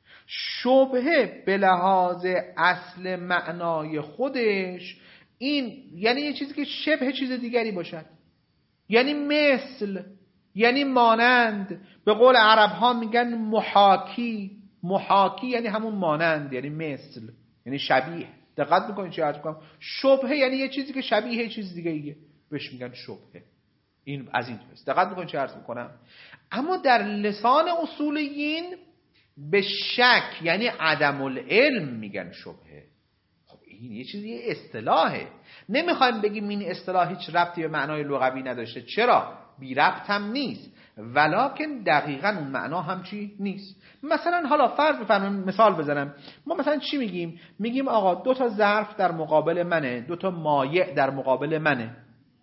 شبهه به لحاظ اصل معنای خودش این یعنی یه چیزی که شبه چیز دیگری باشد، یعنی مثل، یعنی مانند. به قول عرب ها میگن محاکی. محاکی یعنی همون مانند، یعنی مثل، یعنی شبیه. دقت میکنید چی عرض میکنم؟ شبهه یعنی یه چیزی که شبیه یه چیز دیگه ایه، بهش میگن شبهه. این از این توست. دقت میکنید چی عرض میکنم؟ اما در لسان اصولیین به شک یعنی عدم العلم میگن شبهه. خب این یه چیزی، یه اصطلاحه. نمیخوایم بگیم این اصطلاح هیچ ربطی به معنای لغوی نداشته. چرا؟ بی ربط هم نیست، ولکن دقیقاً اون معنا هم چی نیست. مثلا حالا فرض بفرمایید مثال بزنم، ما مثلا چی میگیم؟ میگیم آقا 2 تا ظرف در مقابل منه، 2 تا مایع در مقابل منه.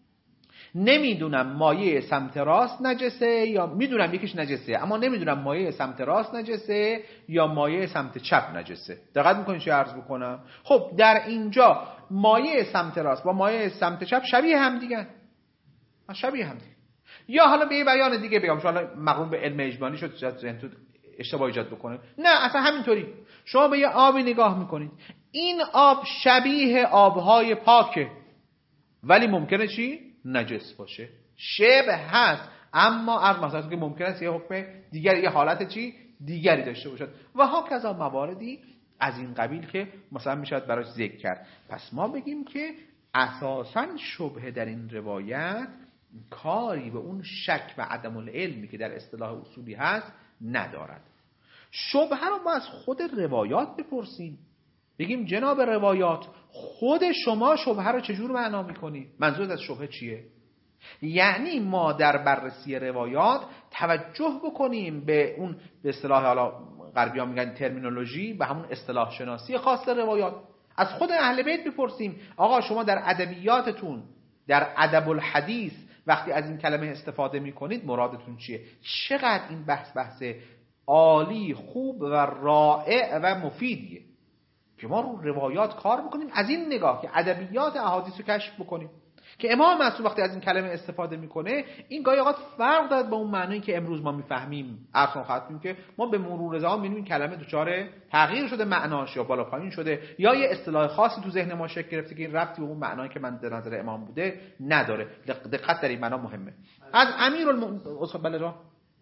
نمیدونم مایع سمت راست نجسه یا میدونم یکیش نجسه، اما نمیدونم مایع سمت راست نجسه یا مایع سمت چپ نجسه. دقت میکنید چه عرض بکنم؟ خب در اینجا مایع سمت راست با مایع سمت چپ شبیه هم دیگه، شبیه هم دیگه. یا حالا به یه بیان دیگه بگم، شما مقرون به علم اجمالی شد ذهن تو اشتباه ایجاد بکنه. نه اصلا همینطوری. شما به یه آبی نگاه میکنید، این آب شبیه آبهای پاکه ولی ممکنه چی؟ نجس باشه. شبه هست اما از مثلا که ممکنه است یه حکم دیگری، یه حالت چی دیگری داشته باشد و ها کذا مواردی از این قبیل که مثلا میشه براش ذکر کرد. پس ما بگیم که اساساً شبهه در این روایت کاری به اون شک و عدم العلمی که در اصطلاح اصولی هست ندارد. شبهه رو ما از خود روایات بپرسیم، بگیم جناب روایات خود شما شبهه رو چجور معنا میکنید؟ منظور از شبهه چیه؟ یعنی ما در بررسی روایات توجه بکنیم به اون به اصطلاح حالا غربی‌ها میگن ترمینولوژی، به همون اصطلاح شناسی خاص روایات. از خود اهل بیت بپرسیم آقا شما در ادبیاتتون، در ادب الحدیث وقتی از این کلمه استفاده میکنید مرادتون چیه؟ چقدر این بحث عالی، خوب و رائع و مفیدیه که ما رو روایات کار بکنیم از این نگاه که ادبیات احادیث رو کشف بکنیم. که امام معصوم وقتی از این کلمه استفاده میکنه این گاهی اوقات فرق داره با اون معنی که امروز ما میفهمیم. اصلا خاطریم که ما به مرور زمان میبینیم این کلمه دچار تغییر شده، معناش یا بالا پایین شده یا یه اصطلاح خاصی تو ذهن ما شکل گرفته که این ربطی به اون معنایی که من در نظر امام بوده نداره. دقت در این معنا مهمه. از امیرالمومنین بله جان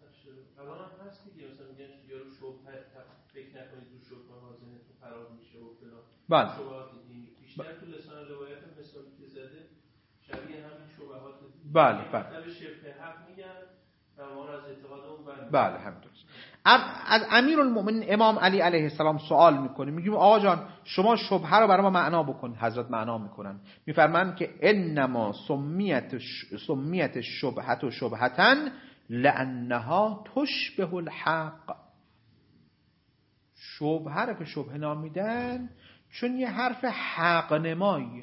بله بیشتر تو لسان روایت مثالی که زده شبیه همین شبهات بله شبه حق میگن و ما از اعتقاد اون بله همینطور. از امیرالمومنین امام علی علیه السلام سوال میکنیم، میگیم آقا جان شما شبهه رو برای ما معنا بکن. حضرت معنا میکنن، میفرمایند که انما سمیت شبهه شبهةً لانها تشبه الحق. شبهه رو که شبهه نامیدن چون یه حرف حق نماییه.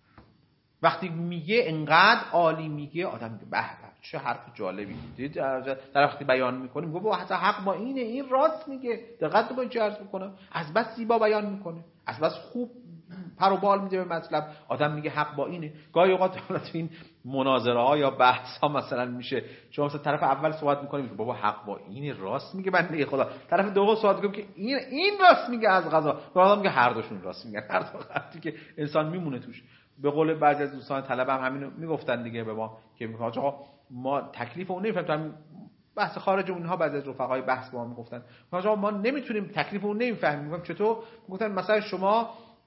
وقتی میگه انقدر عالی میگه آدم میگه به به چه حرف جالبی. در وقتی بیان میکنه میگه با حق با اینه، این راست میگه. دقت کنید چه عرض میکنه، از بس زیبا بیان میکنه، از بس خوب پر و بال میده به مطلب. آدم میگه حق با اینه. گاهی اوقات تو این مناظره ها یا بحث ها مثلا میشه شما مثلا طرف اول صحبت میکنه میگه بابا حق با اینه، راست میگه بنده خدا. طرف دوم صحبت میکنه که این راست میگه از قضا. آدم میگه هر دوشون راست میگن. هر دو وقتی که انسان میمونه توش. به قول بعضی از دوستان طلبه هم همینو میگفتن دیگه به ما که میگه آقا ما تکلیف اون نمیفهمیم. بحث خارج اونها بعضی از رفقای بحث با ما میگفتن آقا ما نمیتونیم تکلیف اون نمیفهمیم. میگم چطور؟ میگفتن مثلا شما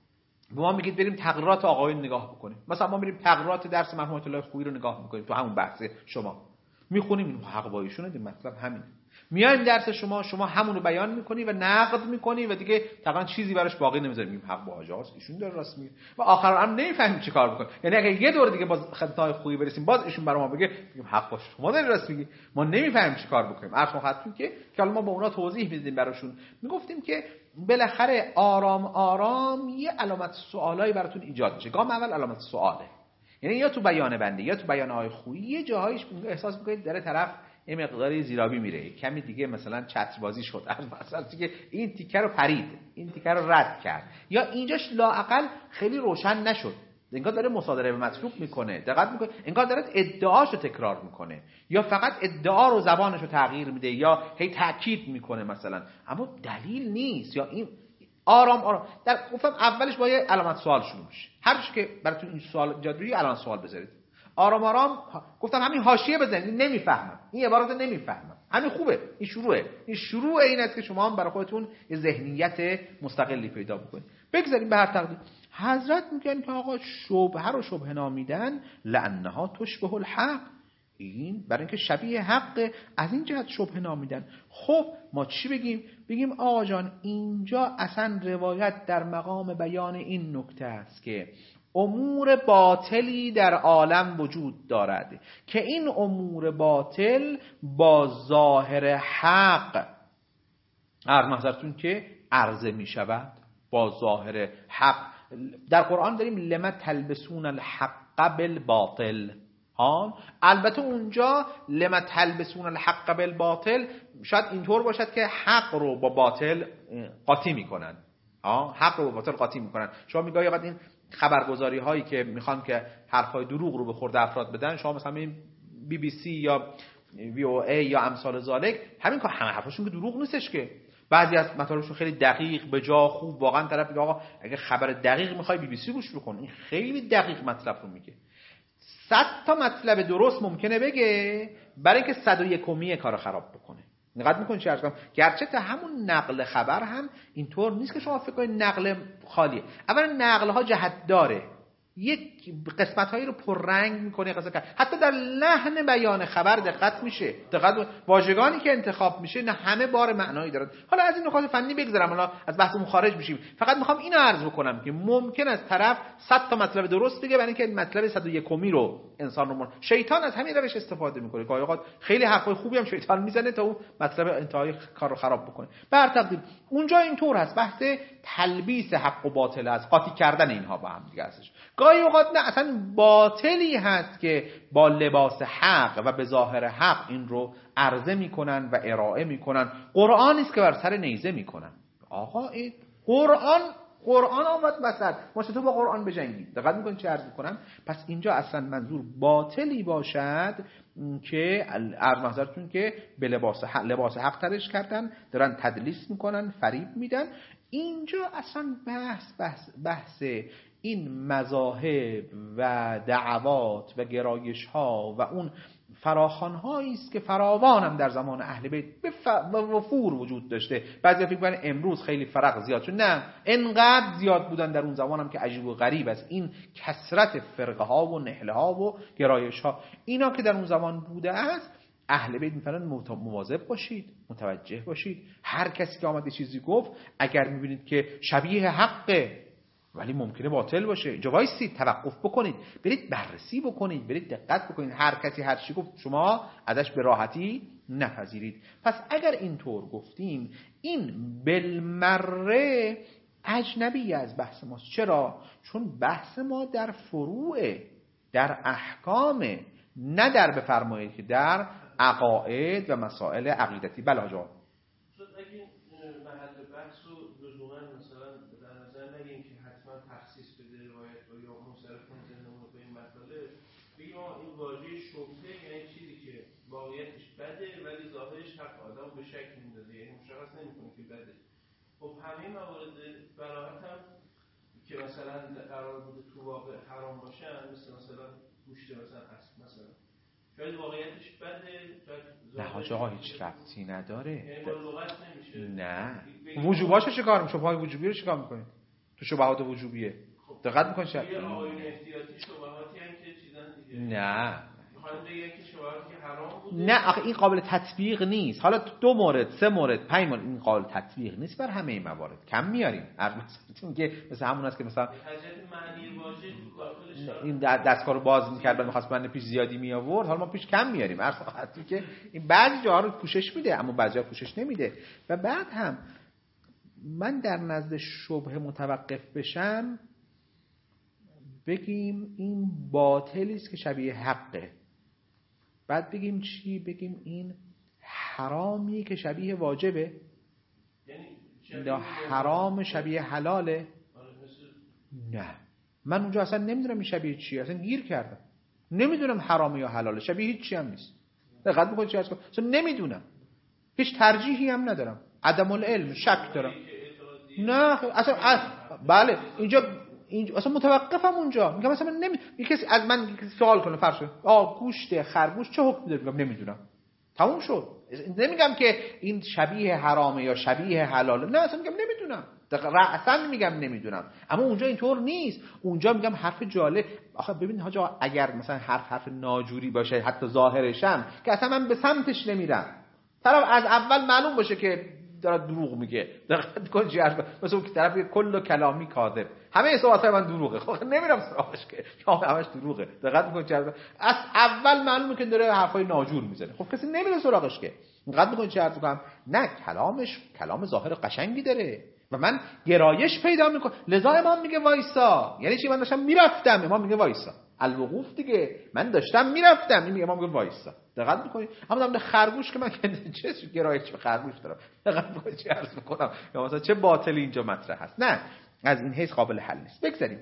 به ما میگید بریم تقریرات آقایون نگاه بکنیم. مثلا ما میریم تقریرات درس مرحوم آیت الله خویی رو نگاه میکنیم. تو همون بحث شما میخونیم این حق با ایشونه، این مطلب همین. میایم درس شما همون رو بیان میکنی و نقد میکنی و دیگه تقریبا چیزی براش باقی نمیذاری. میگیم حق با آجاست، ایشون داره راست میگه و آخر هم نمیفهمیم چی کار بکنیم. یعنی اگه یه دور دیگه باز خطای خوبی برسیم باز ایشون برام بگه میگیم حق باشه شما داری راست میگی، ما نمیفهمیم چی کار بکنیم. عرض خدمتتون که ما با اونا توضیح میدیم براشون. میگفتیم که بالاخره آرام آرام یه علامت سوالایی براتون ایجاد میشه. گام اول علامت سواله، یعنی یا تو بیان بنده یا تو بیان آقای خویی یه جاهایش احساس میکنید داره طرف یه مقداری زیرابی میره، کمی دیگه مثلا چتربازی شد، مثلا دیگه این تیکه رو پرید، این تیکه رو رد کرد، یا اینجاش لااقل خیلی روشن نشد، انگار داره مصادره به مطلوب میکنه، دقت میکنه انگار داره ادعاشو تکرار میکنه، یا فقط ادعا رو زبانشو تغییر میده یا هی تاکید میکنه مثلا، اما دلیل نیست. یا این آرام در گفتم اولش با یه علامت سوال شروع میشه. هر چی که براتون این سوال ایجاد روی علامت سوال بذارید. آرام گفتم همین حاشیه بزنید، نمیفهمم این عبارات نمیفهمم، همین خوبه، این شروع این است که شما هم برای خودتون یه ذهنیت مستقلی پیدا بکنید. بگذاریم به هر تقدیر. حضرت میگن که آقا شبهه رو شبهه نامیدن لانها تشبه الحق، این برای اینکه شبیه حق، از این جهت شبهه نامیدن. خب ما چی بگیم آقا جان اینجا اصلا روایت در مقام بیان این نکته است که امور باطلی در عالم وجود دارد که این امور باطل با ظاهر حق نظرتون که عرضه می شود با ظاهر حق. در قرآن داریم لما تلبسون الحق بالباطل. البته اونجا لما تلبسون الحق بالباطل شاید اینطور باشد که حق رو با باطل قاطی میکنن. حق رو با باطل قاطی میکنن. شما میگوید وقتی این خبرگزاری هایی که میخوان که حرفای دروغ رو به خورده افراد بدن، شما مثلا این BBC یا VOA یا امثال ذالک، همین که همه حرفاشون که دروغ نیستش که بعضی از مطالبشون خیلی دقیق به جا خوب، واقعا طرف میگه آقا اگه خبر دقیق میخوای BBC گوش بکن، این خیلی دقیق مطلب رو میگه. 100 تا مطلب درست ممکنه بگه برای اینکه 101 کارو خراب بکنه. دقت میکنید چه عرض کنم؟ گرچه تا همون نقل خبر هم اینطور نیست که شما فکر کنید نقل خالیه. اولا نقل ها جهت داره، یک قسمت هایی رو پررنگ میکنه قصه. حتی در لحن بیان خبر دقت میشه، دقت واژگانی که انتخاب میشه نه همه بار معنایی دارن. حالا از این نکات فنی بگذرم، حالا از بحثمون خارج میشیم. فقط میخوام اینو عرض بکنم که ممکن است طرف 100 تا مطلب درست بگه برای اینکه مطلب 101 رو انسان رو شیطان از همین روش استفاده میکنه. گاهی اوقات خیلی حرفای خوبی هم شیطان میزنه تا اون مطلب انتهای کار رو خراب بکنه. بر تقدیم اونجا اینطور هست، بحث تلبیس حق و باطل است، قاطی کردن اینها با هم دیگه هستش. گاهی اوقات نه، اصلا باطلی هست که با لباس حق و به ظاهر حق این رو عرضه میکنن و ارائه میکنن. قرآن است که بر سر نیزه میکنن. آقا این قرآن آمد وسط، ما چطور با قرآن بجنگیم؟ دقت میکنید چه عرض میکنم؟ پس اینجا اصلا منظور باطلی باشد که عرض محضرتون که به لباس حق ترش کردن، دارن تدلیس میکنن، فریب میدن. اینجا اصلا بحث این مذاهب و دعوات و گرایش ها و اون فراخوان هایی است که فراوان هم در زمان اهل بیت به وفور وجود داشته. بعضی فکر می‌کنن امروز خیلی فرق زیاد شد، نه، انقدر زیاد بودن در اون زمان هم که عجیب و غریب است. این کثرت فرقه ها و نهله ها و گرایش ها، اینا که در اون زمان بوده است، اهل بیت می‌فرمایند مواظب باشید، متوجه باشید. هر کسی که آمد چیزی گفت، اگر می‌بینید که شبیه حقه ولی ممکنه باطل باشه، اینجا وایسید، توقف بکنید، برید بررسی بکنید، برید دقت بکنید. هر کسی هر چی گفت شما ازش به راحتی نپذیرید. پس اگر اینطور گفتیم، این بالمره اجنبی از بحث ماست. چرا؟ چون بحث ما در فروع، در احکام، نه در بفرمایید که در عقاید و مسائل عقیدتی. بله حاجا. این واژه شبهه یعنی چیزی که واقعیتش بده ولی ظاهرش حق آدم به شک میندازه، یعنی مشخص نمیکنه که بده. خب همه موارد براحت هم که مثلا قرار بوده تو واقع حرام باشن، مثلا گوشت مثلا شاید واقعیتش بده، نه حاجه ها هیچ ربطی نداره، یعنی با لغت نمیشه. نه وجوباشو چیکار میشه؟ شبهات وجوبی رو چیکار میکنید تو شبهات وجوبیه؟ دقت میکنید چه آیین احتیاطی شبهاتی هم که چیزن دیگه. نه میخوام بگم که شبهاتی که حرام بود، نه آخه این قابل تطبیق نیست. حالا 2 مورد 3 مورد 5 مورد این قابل تطبیق نیست بر همه موارد. کم میاریم. مثلا که مثلا همون است که مثلا معنی واژه این دستگاه رو باز می‌کرد بعد می‌خواست من پیش زیادی می آورد، حالا ما پیش کم میاریم. عرض خدمتتون که این بعضی جاها رو پوشش میده اما بعضی جاها پوشش نمیده. و بعد هم من در نزد شبهه متوقف بشم، بگیم این باطلی است که شبیه حقه، بعد بگیم چی؟ بگیم این حرامی که شبیه واجبه، یا حرام شبیه حلاله. نه من اونجا اصلا نمیدونم این شبیه چیه، اصلا گیر کردم، نمیدونم حرام یا حلاله، شبیه هیچ چی هم نیست. دقت بکنید چی هست، اصلا نمیدونم، هیچ ترجیحی هم ندارم، عدم العلم، شک دارم. نه اصلا بله اینجا اصلا متوقفم اونجا. میگم مثلا من کسی از من سوال کنه، فرض کن گوشت خرگوش چه حکمی داره؟ میگم نمیدونم، تموم شد. نمیگم که این شبیه حرامه یا شبیه حلاله، نه اصلا میگم نمیدونم، اصلا میگم نمیدونم. اما اونجا اینطور نیست. اونجا میگم حرف جالب. آخه ببین حاجا، اگر مثلا حرف ناجوری باشه، حتی ظاهرش هم که اصلا من به سمتش نمیرم، طرف از اول معلوم باشه که داره دروغ میگه، دقت کن چی حرف، مثلا اون طرف کل کلامی کاذب، همه صحبتای من دروغه، خب نمیرم سراغش که همش دروغه. دقت کن چی حرف، از اول معلومه که داره حرفای ناجور میزنه، خب کسی نمیره سراغش که. دقت کن چی حرف میگم. نه کلامش کلام ظاهر قشنگی داره و من گرایش پیدا میکنم. لذا امام میگه وایسا، یعنی چی؟ من داشتم میرفتم، امام میگه وایسا، الوقوف دیگه، من داشتم میرفتم، این میگه امام میگه وایسا. دقت میکنید؟ اما در خرگوش که من چه گرایش به خرگوش دارم، دقت میکنید چی عرض میکنم، یا مثلا چه باطلی اینجا مطرح هست. نه از این حیث قابل حل نیست. بگذاریم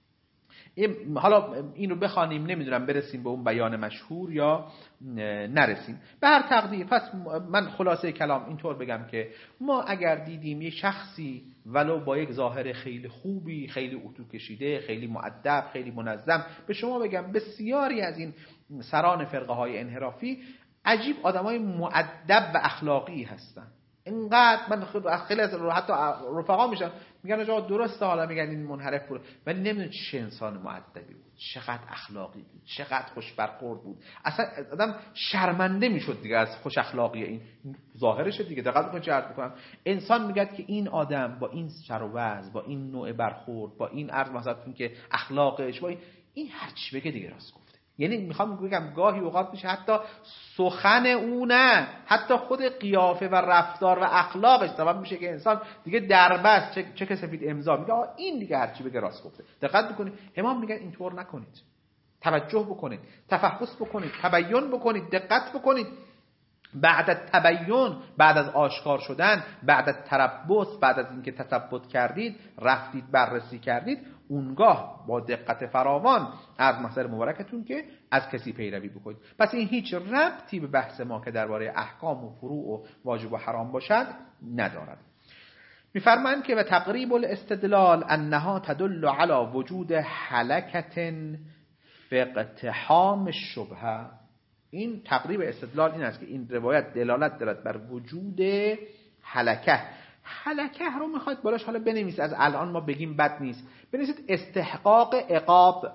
حالا این رو بخوانیم، نمیدونم برسیم به اون بیان مشهور یا نرسیم. به هر تقدیر پس من خلاصه کلام اینطور بگم که ما اگر دیدیم یه شخصی ولو با یک ظاهر خیلی خوبی، خیلی اتو کشیده، خیلی مؤدب، خیلی منظم، به شما بگم بسیاری از این سران فرقه های انحرافی عجیب آدمای مؤدب و اخلاقی هستن. اینقدر من خیلی از حتی رفقا میشن میگن آقا درسته، حالا میگن این منحرف بود، ولی نمیدونم چه انسان مؤدبی بود، چقدر اخلاقی بود، چقدر خوش برخورد بود. اصلا آدم شرمنده میشد دیگه از خوش اخلاقی این ظاهرش دیگه. دقت کن چه عرض میکنم. انسان میگه که این آدم با این سر و وضع، با این نوع برخورد، با این عرض مثلا که اخلاقش، با این هر چی بگه دیگه راست گفته. یعنی میخوام بگم گاهی اوقات میشه حتی سخن او نه، حتی خود قیافه و رفتار و اخلاقش سبب میشه که انسان دیگه دربست چه که سفید امضا میگه این دیگه هر چی بگه راست گفته. دقت بکنید امام میگن اینطور نکنید، توجه بکنید، تفحص بکنید، تبیین بکنید، دقت بکنید. بعد از تبیین، بعد از آشکار شدن، بعد از تربص، بعد از اینکه تثبت کردید، رفتید بررسی کردید، اونگاه با دقت فراوان از محضر مبارکتون که از کسی پیروی بکنید. پس این هیچ ربطی به بحث ما که درباره احکام و فروع و واجب و حرام باشد ندارد. می‌فرمایند که و تقریب الاستدلال انها تدل علی وجود حلکت فی اقتحام الشبهه. این تقریب استدلال این است که این روایت دلالت دارد بر وجود حلکه. حلکه رو میخواید بالاش حالا بنویسید، از الان ما بگیم بد نیست، بنویسید استحقاق عقاب.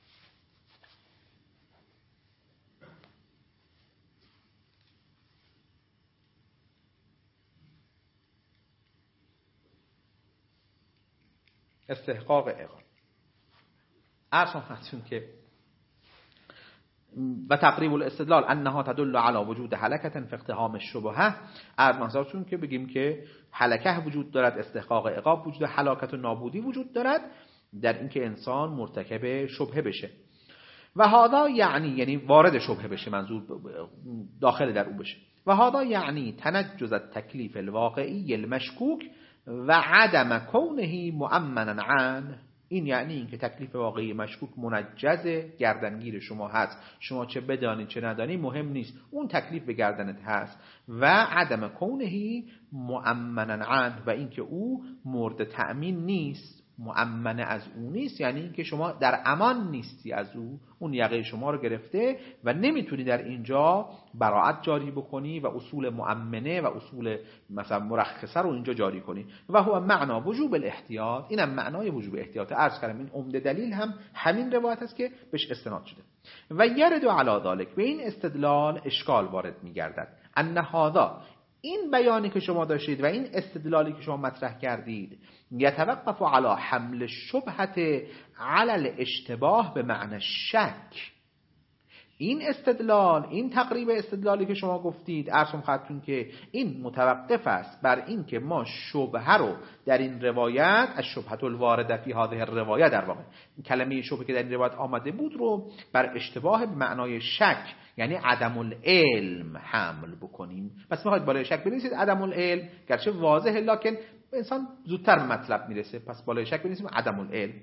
استحقاق عقاب. عرض خدمتتون که و تقریب الاستدلال انها تدل علی وجود حلکت فی اقتحام الشبهه. عرض محضرتون که بگیم که حلکه وجود دارد، استحقاق عقاب وجود، هلاکت و نابودی وجود دارد در اینکه انسان مرتکب شبهه بشه. و هذا یعنی وارد شبهه بشه، منظور داخل در او بشه. و هذا یعنی تنجز التکلیف الواقعی المشکوک و عدم کونه مؤمنا عنه. این یعنی اینکه تکلیف واقعی مشکوک منجزه، گردنگیر شما هست، شما چه بدانید چه ندانید مهم نیست، اون تکلیف به گردنت هست. و عدم کونه مؤمنا عنه، و اینکه او مورد تأمین نیست، مؤمن از او نیست، یعنی اینکه شما در امان نیستی از او، اون یقه شما رو گرفته و نمیتونی در اینجا براءت جاری بکنی و اصول مؤمنه و اصول مثلا مرخصه رو اینجا جاری کنی. و هو معنا وجوب الاحتیاط، اینم معنای وجوب احتیاط. عرض کردم این عمده دلیل هم همین روایت است که بهش استناد شده. و یرد علی ذلک، به این استدلال اشکال وارد میگردد، ان هذا، این بیانی که شما داشتید و این استدلالی که شما مطرح کردید، یتوقف علی حمل الشبهه علی الاشتباه به معنی شک. این استدلال، این تقریب استدلالی که شما گفتید، عرضم خدمتتون که این متوقف است بر این که ما شبهه رو در این روایت، از شبهه الوارده فی هذه الروایه، در واقع کلمه شبهه که در این روایت آمده بود رو بر اشتباه به معنای شک، یعنی عدم العلم حمل بکنیم. پس میخواید بالای شک بنویسید عدم العلم، گرچه واضحه لکن انسان زودتر به مطلب میرسه، پس بالای شک بنویسیم عدم العلم.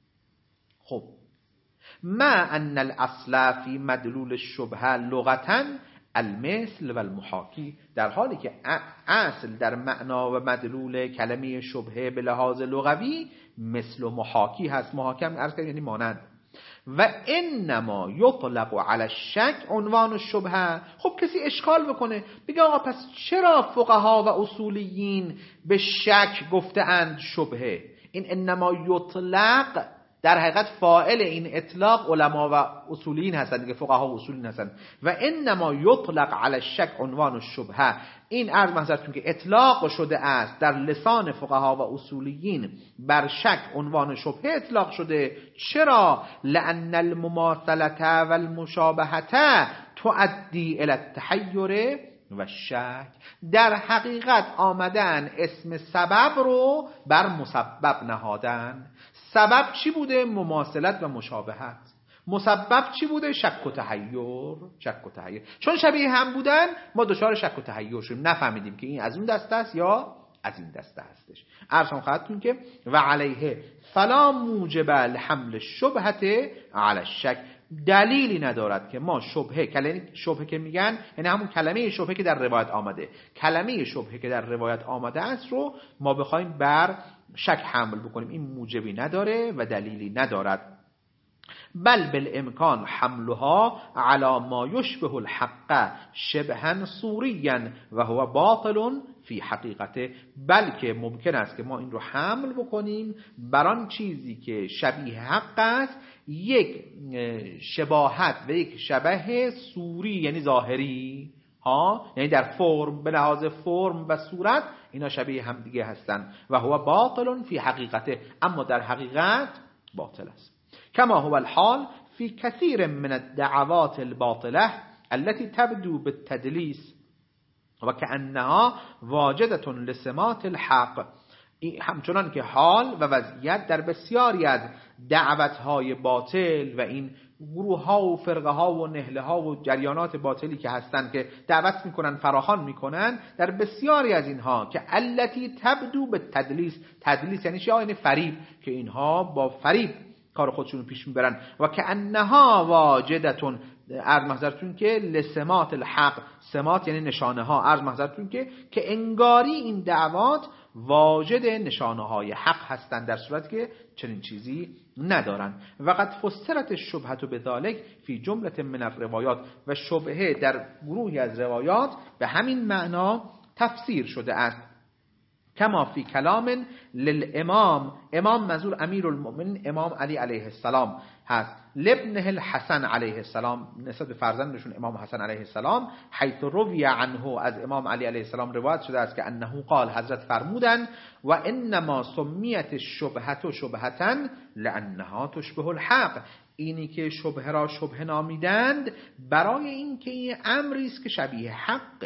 خب ما ان الاصل فی مدلول الشبهه لغتا المثل و المحاکی، در حالی که اصل در معنا و مدلول کلمه شبهه به لحاظ لغوی مثل و محاکی هست. محاکم عرض کردیم یعنی مانند. و انما یطلق علی الشک عنوان الشبهه. خب کسی اشکال بکنه بگه آقا پس چرا فقها و اصولیین به شک گفته اند شبهه؟ این انما یطلق در حقیقت فاعل این اطلاق علما و اصولیین هستند دیگه، فقها و اصولیین هستند. و انما یطلق علی الشک عنوان الشبهه، این عرض محضرتون که اطلاق شده است در لسان فقها و اصولیین بر شک عنوان شبهه اطلاق شده. چرا؟ لان المماثله و المشابهه تؤدی الی التحیر و شک. در حقیقت آمدن اسم سبب رو بر مسبب نهادن. سبب چی بوده؟ مماثلت و مشابهت. مسبب چی بوده؟ شک و تحیر. چون شبیه هم بودن ما دچار شک و تحیر شدیم، نفهمیدیم که این از اون دسته است یا از این دسته هستش. عرضم خدمتتون که و علیه فلا موجب الحمل الشبهه علی الشک، دلیلی ندارد که ما شبهه، کلمه شبهه که میگن یعنی همون کلمه شبهه که در روایت آمده، کلمه شبهه که در روایت آمده است رو ما بخوایم بر شک حمل بکنیم، این موجبی نداره و دلیلی ندارد. بل بالامکان حملها على ما یشبه الحق شبها صوریا و هو باطل فی حقیقته، بلکه ممکن است که ما این رو حمل بکنیم بر آن چیزی که شبیه حق است، یک شباهت و یک شبه صوری یعنی ظاهری، یعنی در فرم، به لحاظ فرم و صورت اینا شبیه هم دیگه هستن. و هو باطل فی حقیقته، اما در حقیقت باطل است. کما هو الحال فی کثیر من الدعوات الباطله التي تبدو بالتدلیس و کأنها واجدة لسمات الحق. همچنان که حال و وضعیت در بسیاری از دعوتهای باطل و این گروه ها و فرقه ها و نهله ها و جریانات باطلی که هستن که دعوت میکنن فراخوان میکنن در بسیاری از اینها که التی تبدو به تدلیس یعنی چی؟ یعنی فریب، که اینها با فریب کار خودشون پیش میبرن و که انها واجدتون، عرض محضرتون که لسمات الحق، سمات یعنی نشانه ها، عرض محضرتون که انگاری این دعوات واجد نشانه های حق هستند، در صورت که چنین چیزی ندارن. و قد فسرت الشبهة بذلك فی جمله من الروایات، و شبهه در گروهی از روایات به همین معنا تفسیر شده است. کما فی کلام للامام، امام منظور امیرالمؤمنین امام علی علیه السلام هست، لابنه الحسن علیه السلام، نسبت به فرزندشون امام حسن علیه السلام، حیث روی عنه، از امام علی علیه السلام روایت شده است که انه قال، حضرت فرمودن و انما سمیت الشبهة شبهة لانها تشبه الحق، اینی که شبهه را شبهه نامیدند برای اینکه این امری است که شبیه حق.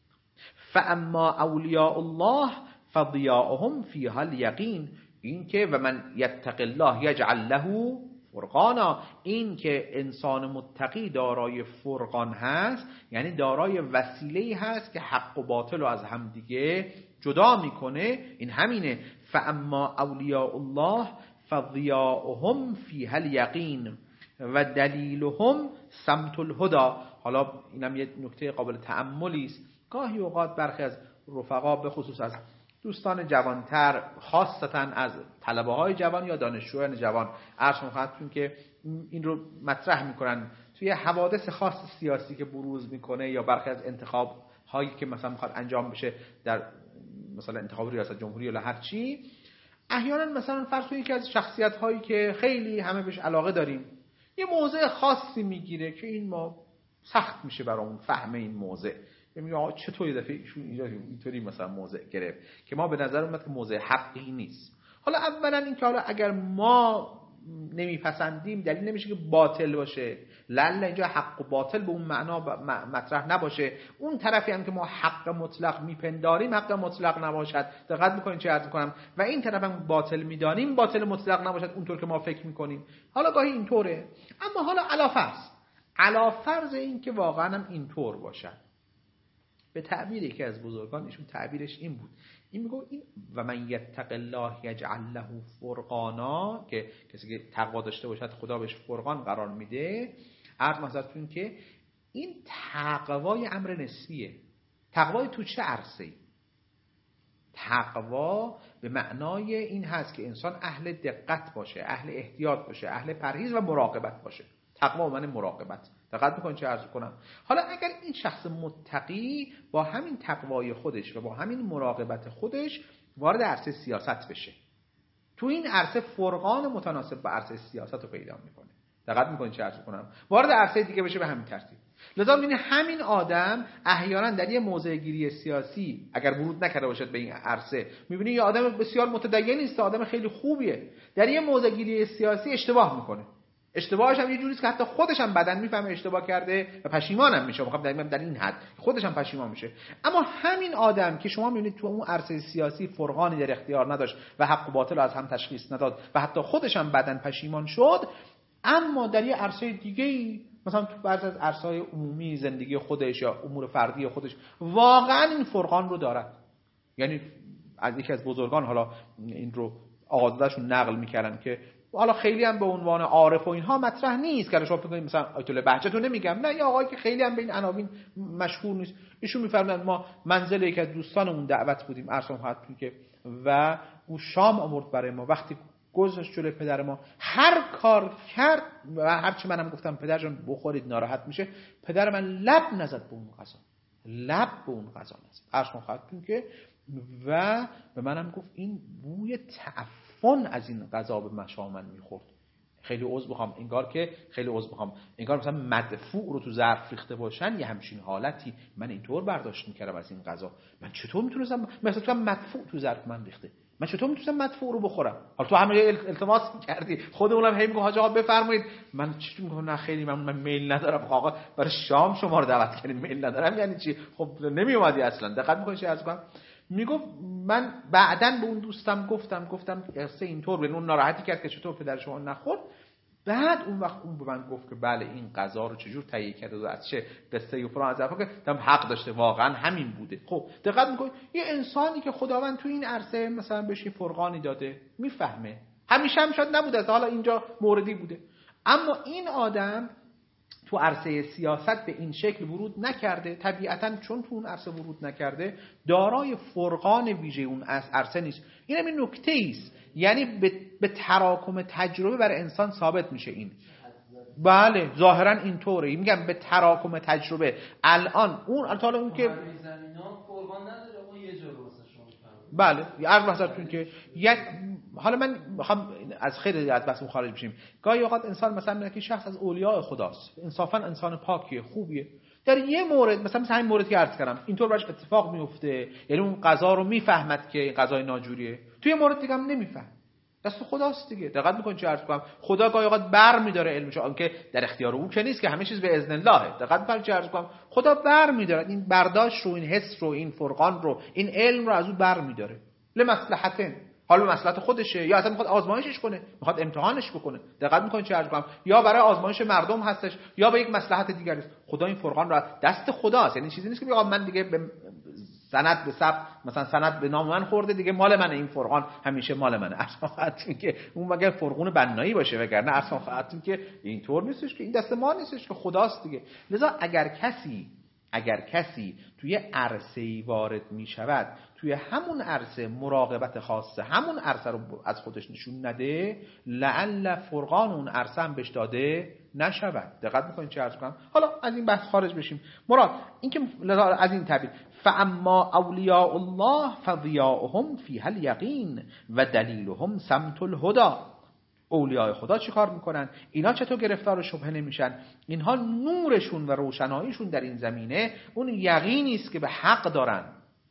فاما اولیاء الله فضیاءهم فیها الیقین، این که و من یتق الله یجعل له فرقانا، این که انسان متقی دارای فرقان هست یعنی دارای وسیله‌ای هست که حق و باطل رو از همدیگه جدا میکنه، این همینه. فاما اولیاء الله فضیاءهم فیها الیقین و دلیلهم سمت الهدى. حالا اینم یه نکته قابل تأملی است. گاهی اوقات برخی از رفقا به خصوص از دوستان جوانتر، خاصتا از طلبه های جوان یا دانشجویان جوان، عرض می‌کنم که این رو مطرح میکنن توی حوادث خاص سیاسی که بروز میکنه یا برخی از انتخاب هایی که مثلا میخواد انجام بشه، در مثلا انتخاب ریاست جمهوری یا هر چی، احیانا مثلا فرض کنید که از شخصیت هایی که خیلی همه بهش علاقه داریم یه موضع خاصی میگیره که این ما سخت میشه برامون فهم این موضع، میگه چطور یه دفعه ایشون اینطوری مثلا موضع گرفت که ما به نظر اومد که موضع حقی نیست. حالا اولا این که حالا اگر ما نمیپسندیم دلیل نمیشه که باطل باشه، لعل اینجا حق و باطل به اون معنا مطرح نباشه، اون طرفی هم که ما حق مطلق میپنداریم حق مطلق نباشد، دقت میکنین چه عرض میکنم، و این طرف هم باطل میدانیم باطل مطلق نباشد اونطور که ما فکر میکنیم. حالا گاهی اینطوره، اما حالا علی فرض این که واقعا هم اینطور باشد، به تعبیر یکی از بزرگان، ایشون تعبیرش این بود، این میگه این و من یتق الله یجعل له فرقانا، که کسی که تقوا داشته باشد خدا بهش فرقان قرار میده. عرض محضرتون که این تقوای امر نسبیه. تقوای تو چه عرصه‌ای؟ تقوا به معنای این هست که انسان اهل دقت باشه، اهل احتیاط باشه، اهل پرهیز و مراقبت باشه. تقوا معنی مراقبت. دقت می‌کنید چه عرض کنم؟ حالا اگر این شخص متقی با همین تقوای خودش و با همین مراقبت خودش وارد عرصه سیاست بشه، تو این عرصه فرقان متناسب با عرصه سیاست رو پیدا میکنه. دقت می‌کنید چه عرض کنم؟ وارد عرصه دیگه بشه به همین ترتیب. لذا می‌بینید همین آدم احیانا در یه موضع گیری سیاسی اگر ورود نکرده باشد به این عرصه، می‌بینید یه آدم بسیار متدین است، آدم خیلی خوبیه، در یه موضع گیری سیاسی اشتباه میکنه. اشتباهش هم یه جوریه که حتی خودش هم بعداً میفهمه اشتباه کرده و پشیمان هم میشه. میخوام در این حد خودش هم پشیمان میشه. اما همین آدم که شما میبینید تو اون عرصه سیاسی فرقانی در اختیار نداشت و حق و باطل از هم تشخیص نداد و حتی خودش هم بعداً پشیمان شد، اما در یه عرصه دیگه‌ای مثلا تو بعضی از عرصه‌های عمومی زندگی خودش یا امور فردی خودش واقعاً این فرقان رو دارد. یعنی از یکی از بزرگان حالا این رو آقازاده‌شون نقل میکردن که حالا خیلی هم به عنوان عارف و اینها مطرح نیست که شما فکر کنید مثلا آیت الله بهجت رو نمیگم، نه، یه آقایی که خیلی هم به این عناوین مشهور نیست، ایشون میفرمایند ما منزل یک از دوستانمون دعوت بودیم عرض خدمتتون که و او شام آورد برای ما، وقتی گذاشت جلوی پدر ما هر کار کرد و هر چی منم گفتم پدر جان بخورید ناراحت میشه، پدر من لب نزد به اون غذا، لب به اون غذا نزد عرض خدمتتون که و به منم گفت این بوی تعفن از این غذا به مشام من میخورد، خیلی عذر میخوام، انگار مثلا مدفوع رو تو ظرف ریخته باشن، یه همچین حالتی من اینطور برداشت میکردم از این غذا. من چطور میتونستم مثلا مدفوع تو ظرف من ریخته، من چطور میتونستم مدفوع رو بخورم؟ حالا تو همه التماس میکردی، خودمونم هی میگم حاج آقا بفرمایید، من چطور میگم نه خیلی من میل ندارم آقا برای شام شما رو دعوت کردین، میل ندارم یعنی چی؟ خب نمیومدی اصلا. دقت میکنی چه عرض کنم؟ میگفت من بعدن به اون دوستم گفتم قصه اینطور به اون ناراحتی کرد که چطور پدر شما نخورد، بعد اون وقت اون به من گفت که بله این قضا رو چجور تهیه کرده و از چه قصه و فلان از حرفا که تام حق داشته، واقعا همین بوده. خب دقت میکنید یه انسانی که خداوند تو این عرصه مثلا بهش فرقانی داده میفهمه، همیشه هم شاید نبوده، حالا اینجا موردی بوده، اما این آدم تو عرصه سیاست به این شکل ورود نکرده، طبیعتاً چون تو اون عرصه ورود نکرده دارای فرقان ویژه اون عرصه نیست. این همین نکته است، یعنی به تراکم تجربه برای انسان ثابت میشه این. بله ظاهرا اینطوره، میگم به تراکم تجربه. الان اون حالا اون که زمینا فرقان نداره، اون یه جا واسه شما. بله عرض مثلا که یک، حالا من میخوام از خیلی از بحث خارج بشیم، گاهی اوقات انسان مثلا میگه که شخص از اولیاء خداست، انصافا انسان پاکیه، خوبیه، در یه مورد مثلا همین موردی که عرض کردم اینطور براش اتفاق میفته، یعنی اون قضا رو میفهمد که این قضای ناجوریه، توی مورد دیگه هم نمیفهم، دست خداست دیگه. دقت میکنید چه عرض کنم، خدا گاهی اوقات برمی‌داره علمش، آنکه در اختیار او که نیست که همه چیز به اذن الله. دقت میکنید چه عرض کنم، خدا برمی‌داره این برداشت رو، این حس رو، این فرقان رو، این علم رو از او برمی‌داره لمصلحتن، حالا به مصلحت خودشه یا اصلا میخواد آزمایشش کنه، میخواد امتحانش بکنه. دقت میکنید چه عرض کنم، یا برای آزمایش مردم هستش یا به یک مصلحت دیگری است. خدا این فرقان رو دست خداست، یعنی چیزی نیست که بگم من دیگه به سند به ثبت مثلا سند به نام من خورده دیگه مال منه، این فرقان همیشه مال منه. اصلا خاطر که اون مگه فرقون بنایی باشه، وگرنه اصلا خاطر که اینطور نیستش که این دست ما نیستش که خداست دیگه. لذا اگر کسی توی عرصه‌ای وارد می شود، توی همون عرصه مراقبت خاصه، همون عرصه رو از خودش نشون نده، لعل فرقان اون عرصه هم بهش داده نشود. دقت می‌کنید چه عرض کنم؟ حالا از این بحث خارج بشیم. مراد این که از این تعبیر فاما اولیاء الله فضیاؤهم فیها الیقین و دلیلهم سمت الهدی. اولیاء خدا چی کار میکنن؟ اینا چطور گرفتار شبهه نمیشن؟ اینها نورشون و روشناییشون در این زمینه اون یقینی است که به حق دارن،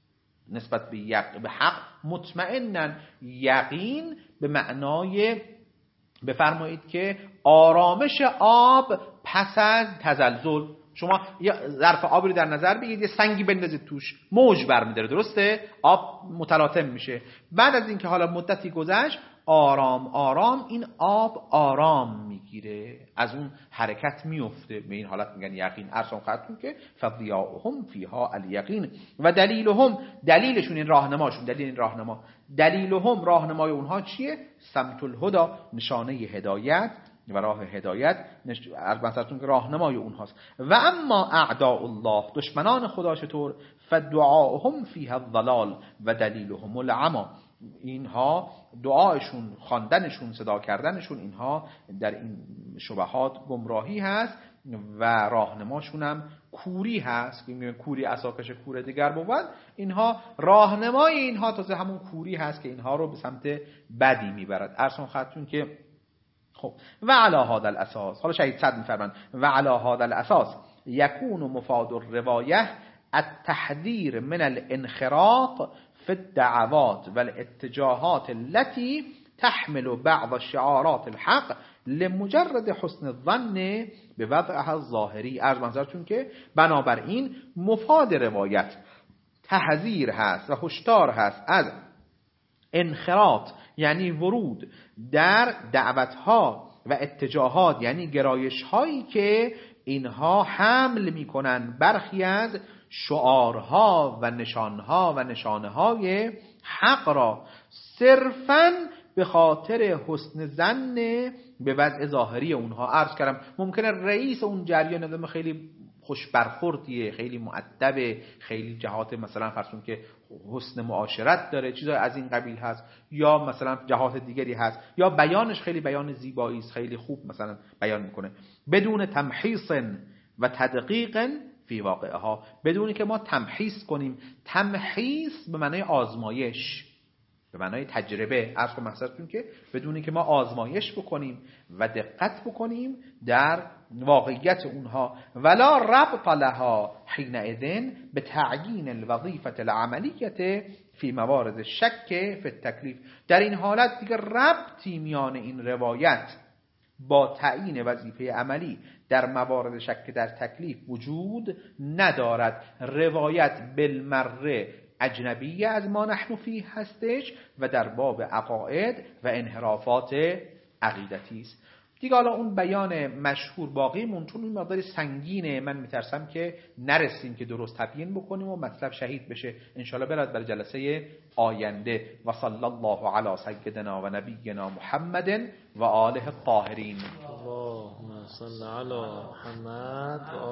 نسبت به حق مطمئنن. یقین به معنای بفرمایید که آرامش آب پس از تزلزل. شما یه ظرف آبی رو در نظر بگیرید، یه سنگی بندازید توش، موج برمی‌داره، درسته؟ آب متلاطم میشه. بعد از اینکه حالا مدتی گذشت، آرام آرام این آب آرام میگیره، از اون حرکت میفته. به این حالت میگن یقین. ارسان خدمتتون که فضیاؤهم فیها الیقین و دلیلهم، دلیلشون این راهنماشون، دلیل این راهنما، دلیلهم راهنمای اونها چیه؟ سمت الهدی، نشانه هدایت و راه هدایت، مثلا که راهنمای اونهاست. و اما اعداء الله، دشمنان خدا چطور؟ فدعاهم فیها الضلال و دلیلهم العمی. اینها دعایشون، خواندنشون، صدا کردنشون، اینها در این شبهات گمراهی هست و راهنماشون هم کوری هست. که میگن کوری عصاکش کور دیگر بود، اینها راهنمای اینها تازه همون کوری هست که اینها رو به سمت بدی میبرد. ارسان خدتون که خب و علی هذا الاساس، حالا شهید صد میفرمان و علی هذا الاساس یکون مفاد الروایه التحذیر من الانخراط في الدعوات والاتجاهات التي تحمل بعض شعارات الحق لمجرد حسن الظن بوضعها الظاهری. عرض منظرتون که بنابراین مفاد روایت تحذیر هست و هشدار هست از انخراط، یعنی ورود در دعوتها و اتجاهات، یعنی گرایش هایی که اینها حمل میکنن برخی از شعارها و نشانها و نشانه های حق را صرفاً به خاطر حسن ظن به وضع ظاهری اونها. عرض کردم ممکنه رئیس اون جریان آدم خیلی خوش برخوردیه، خیلی مؤدبه، خیلی جهات مثلا فرضون که حسن معاشرت داره، چیزای از این قبیل هست، یا مثلا جهات دیگری هست، یا بیانش خیلی بیان زیبایی است، خیلی خوب مثلا بیان میکنه، بدون تمحیص و تدقیق فی واقعها، بدونی که ما تمحیص کنیم. تمحیص به معنای آزمایش، به معنای تجربه. عرض کنم مقصدتون که بدونی که ما آزمایش بکنیم و دقت بکنیم در واقعیت اونها. ولا ربط لها حینئذ به تعیین الوظیفه العملیه فی موارد شک فی التکلیف. در این حالت دیگه ربطی میان این روایت با تعیین وظیفه عملی در موارد شک در تکلیف وجود ندارد. روایت بالمره اجنبیه از ما نحن فیه هستش و در باب عقاید و انحرافات عقیدتی است. دیگه حالا اون بیان مشهور باقیمون چون اون مقداری سنگینه، من میترسم که نرسیم که درست تبیین بکنیم و مطلب شهید بشه. انشالله برات برای جلسه آینده. و صلی الله علی سیدنا و نبینا محمد و آله الطاهرین. اللهم صل علی محمد و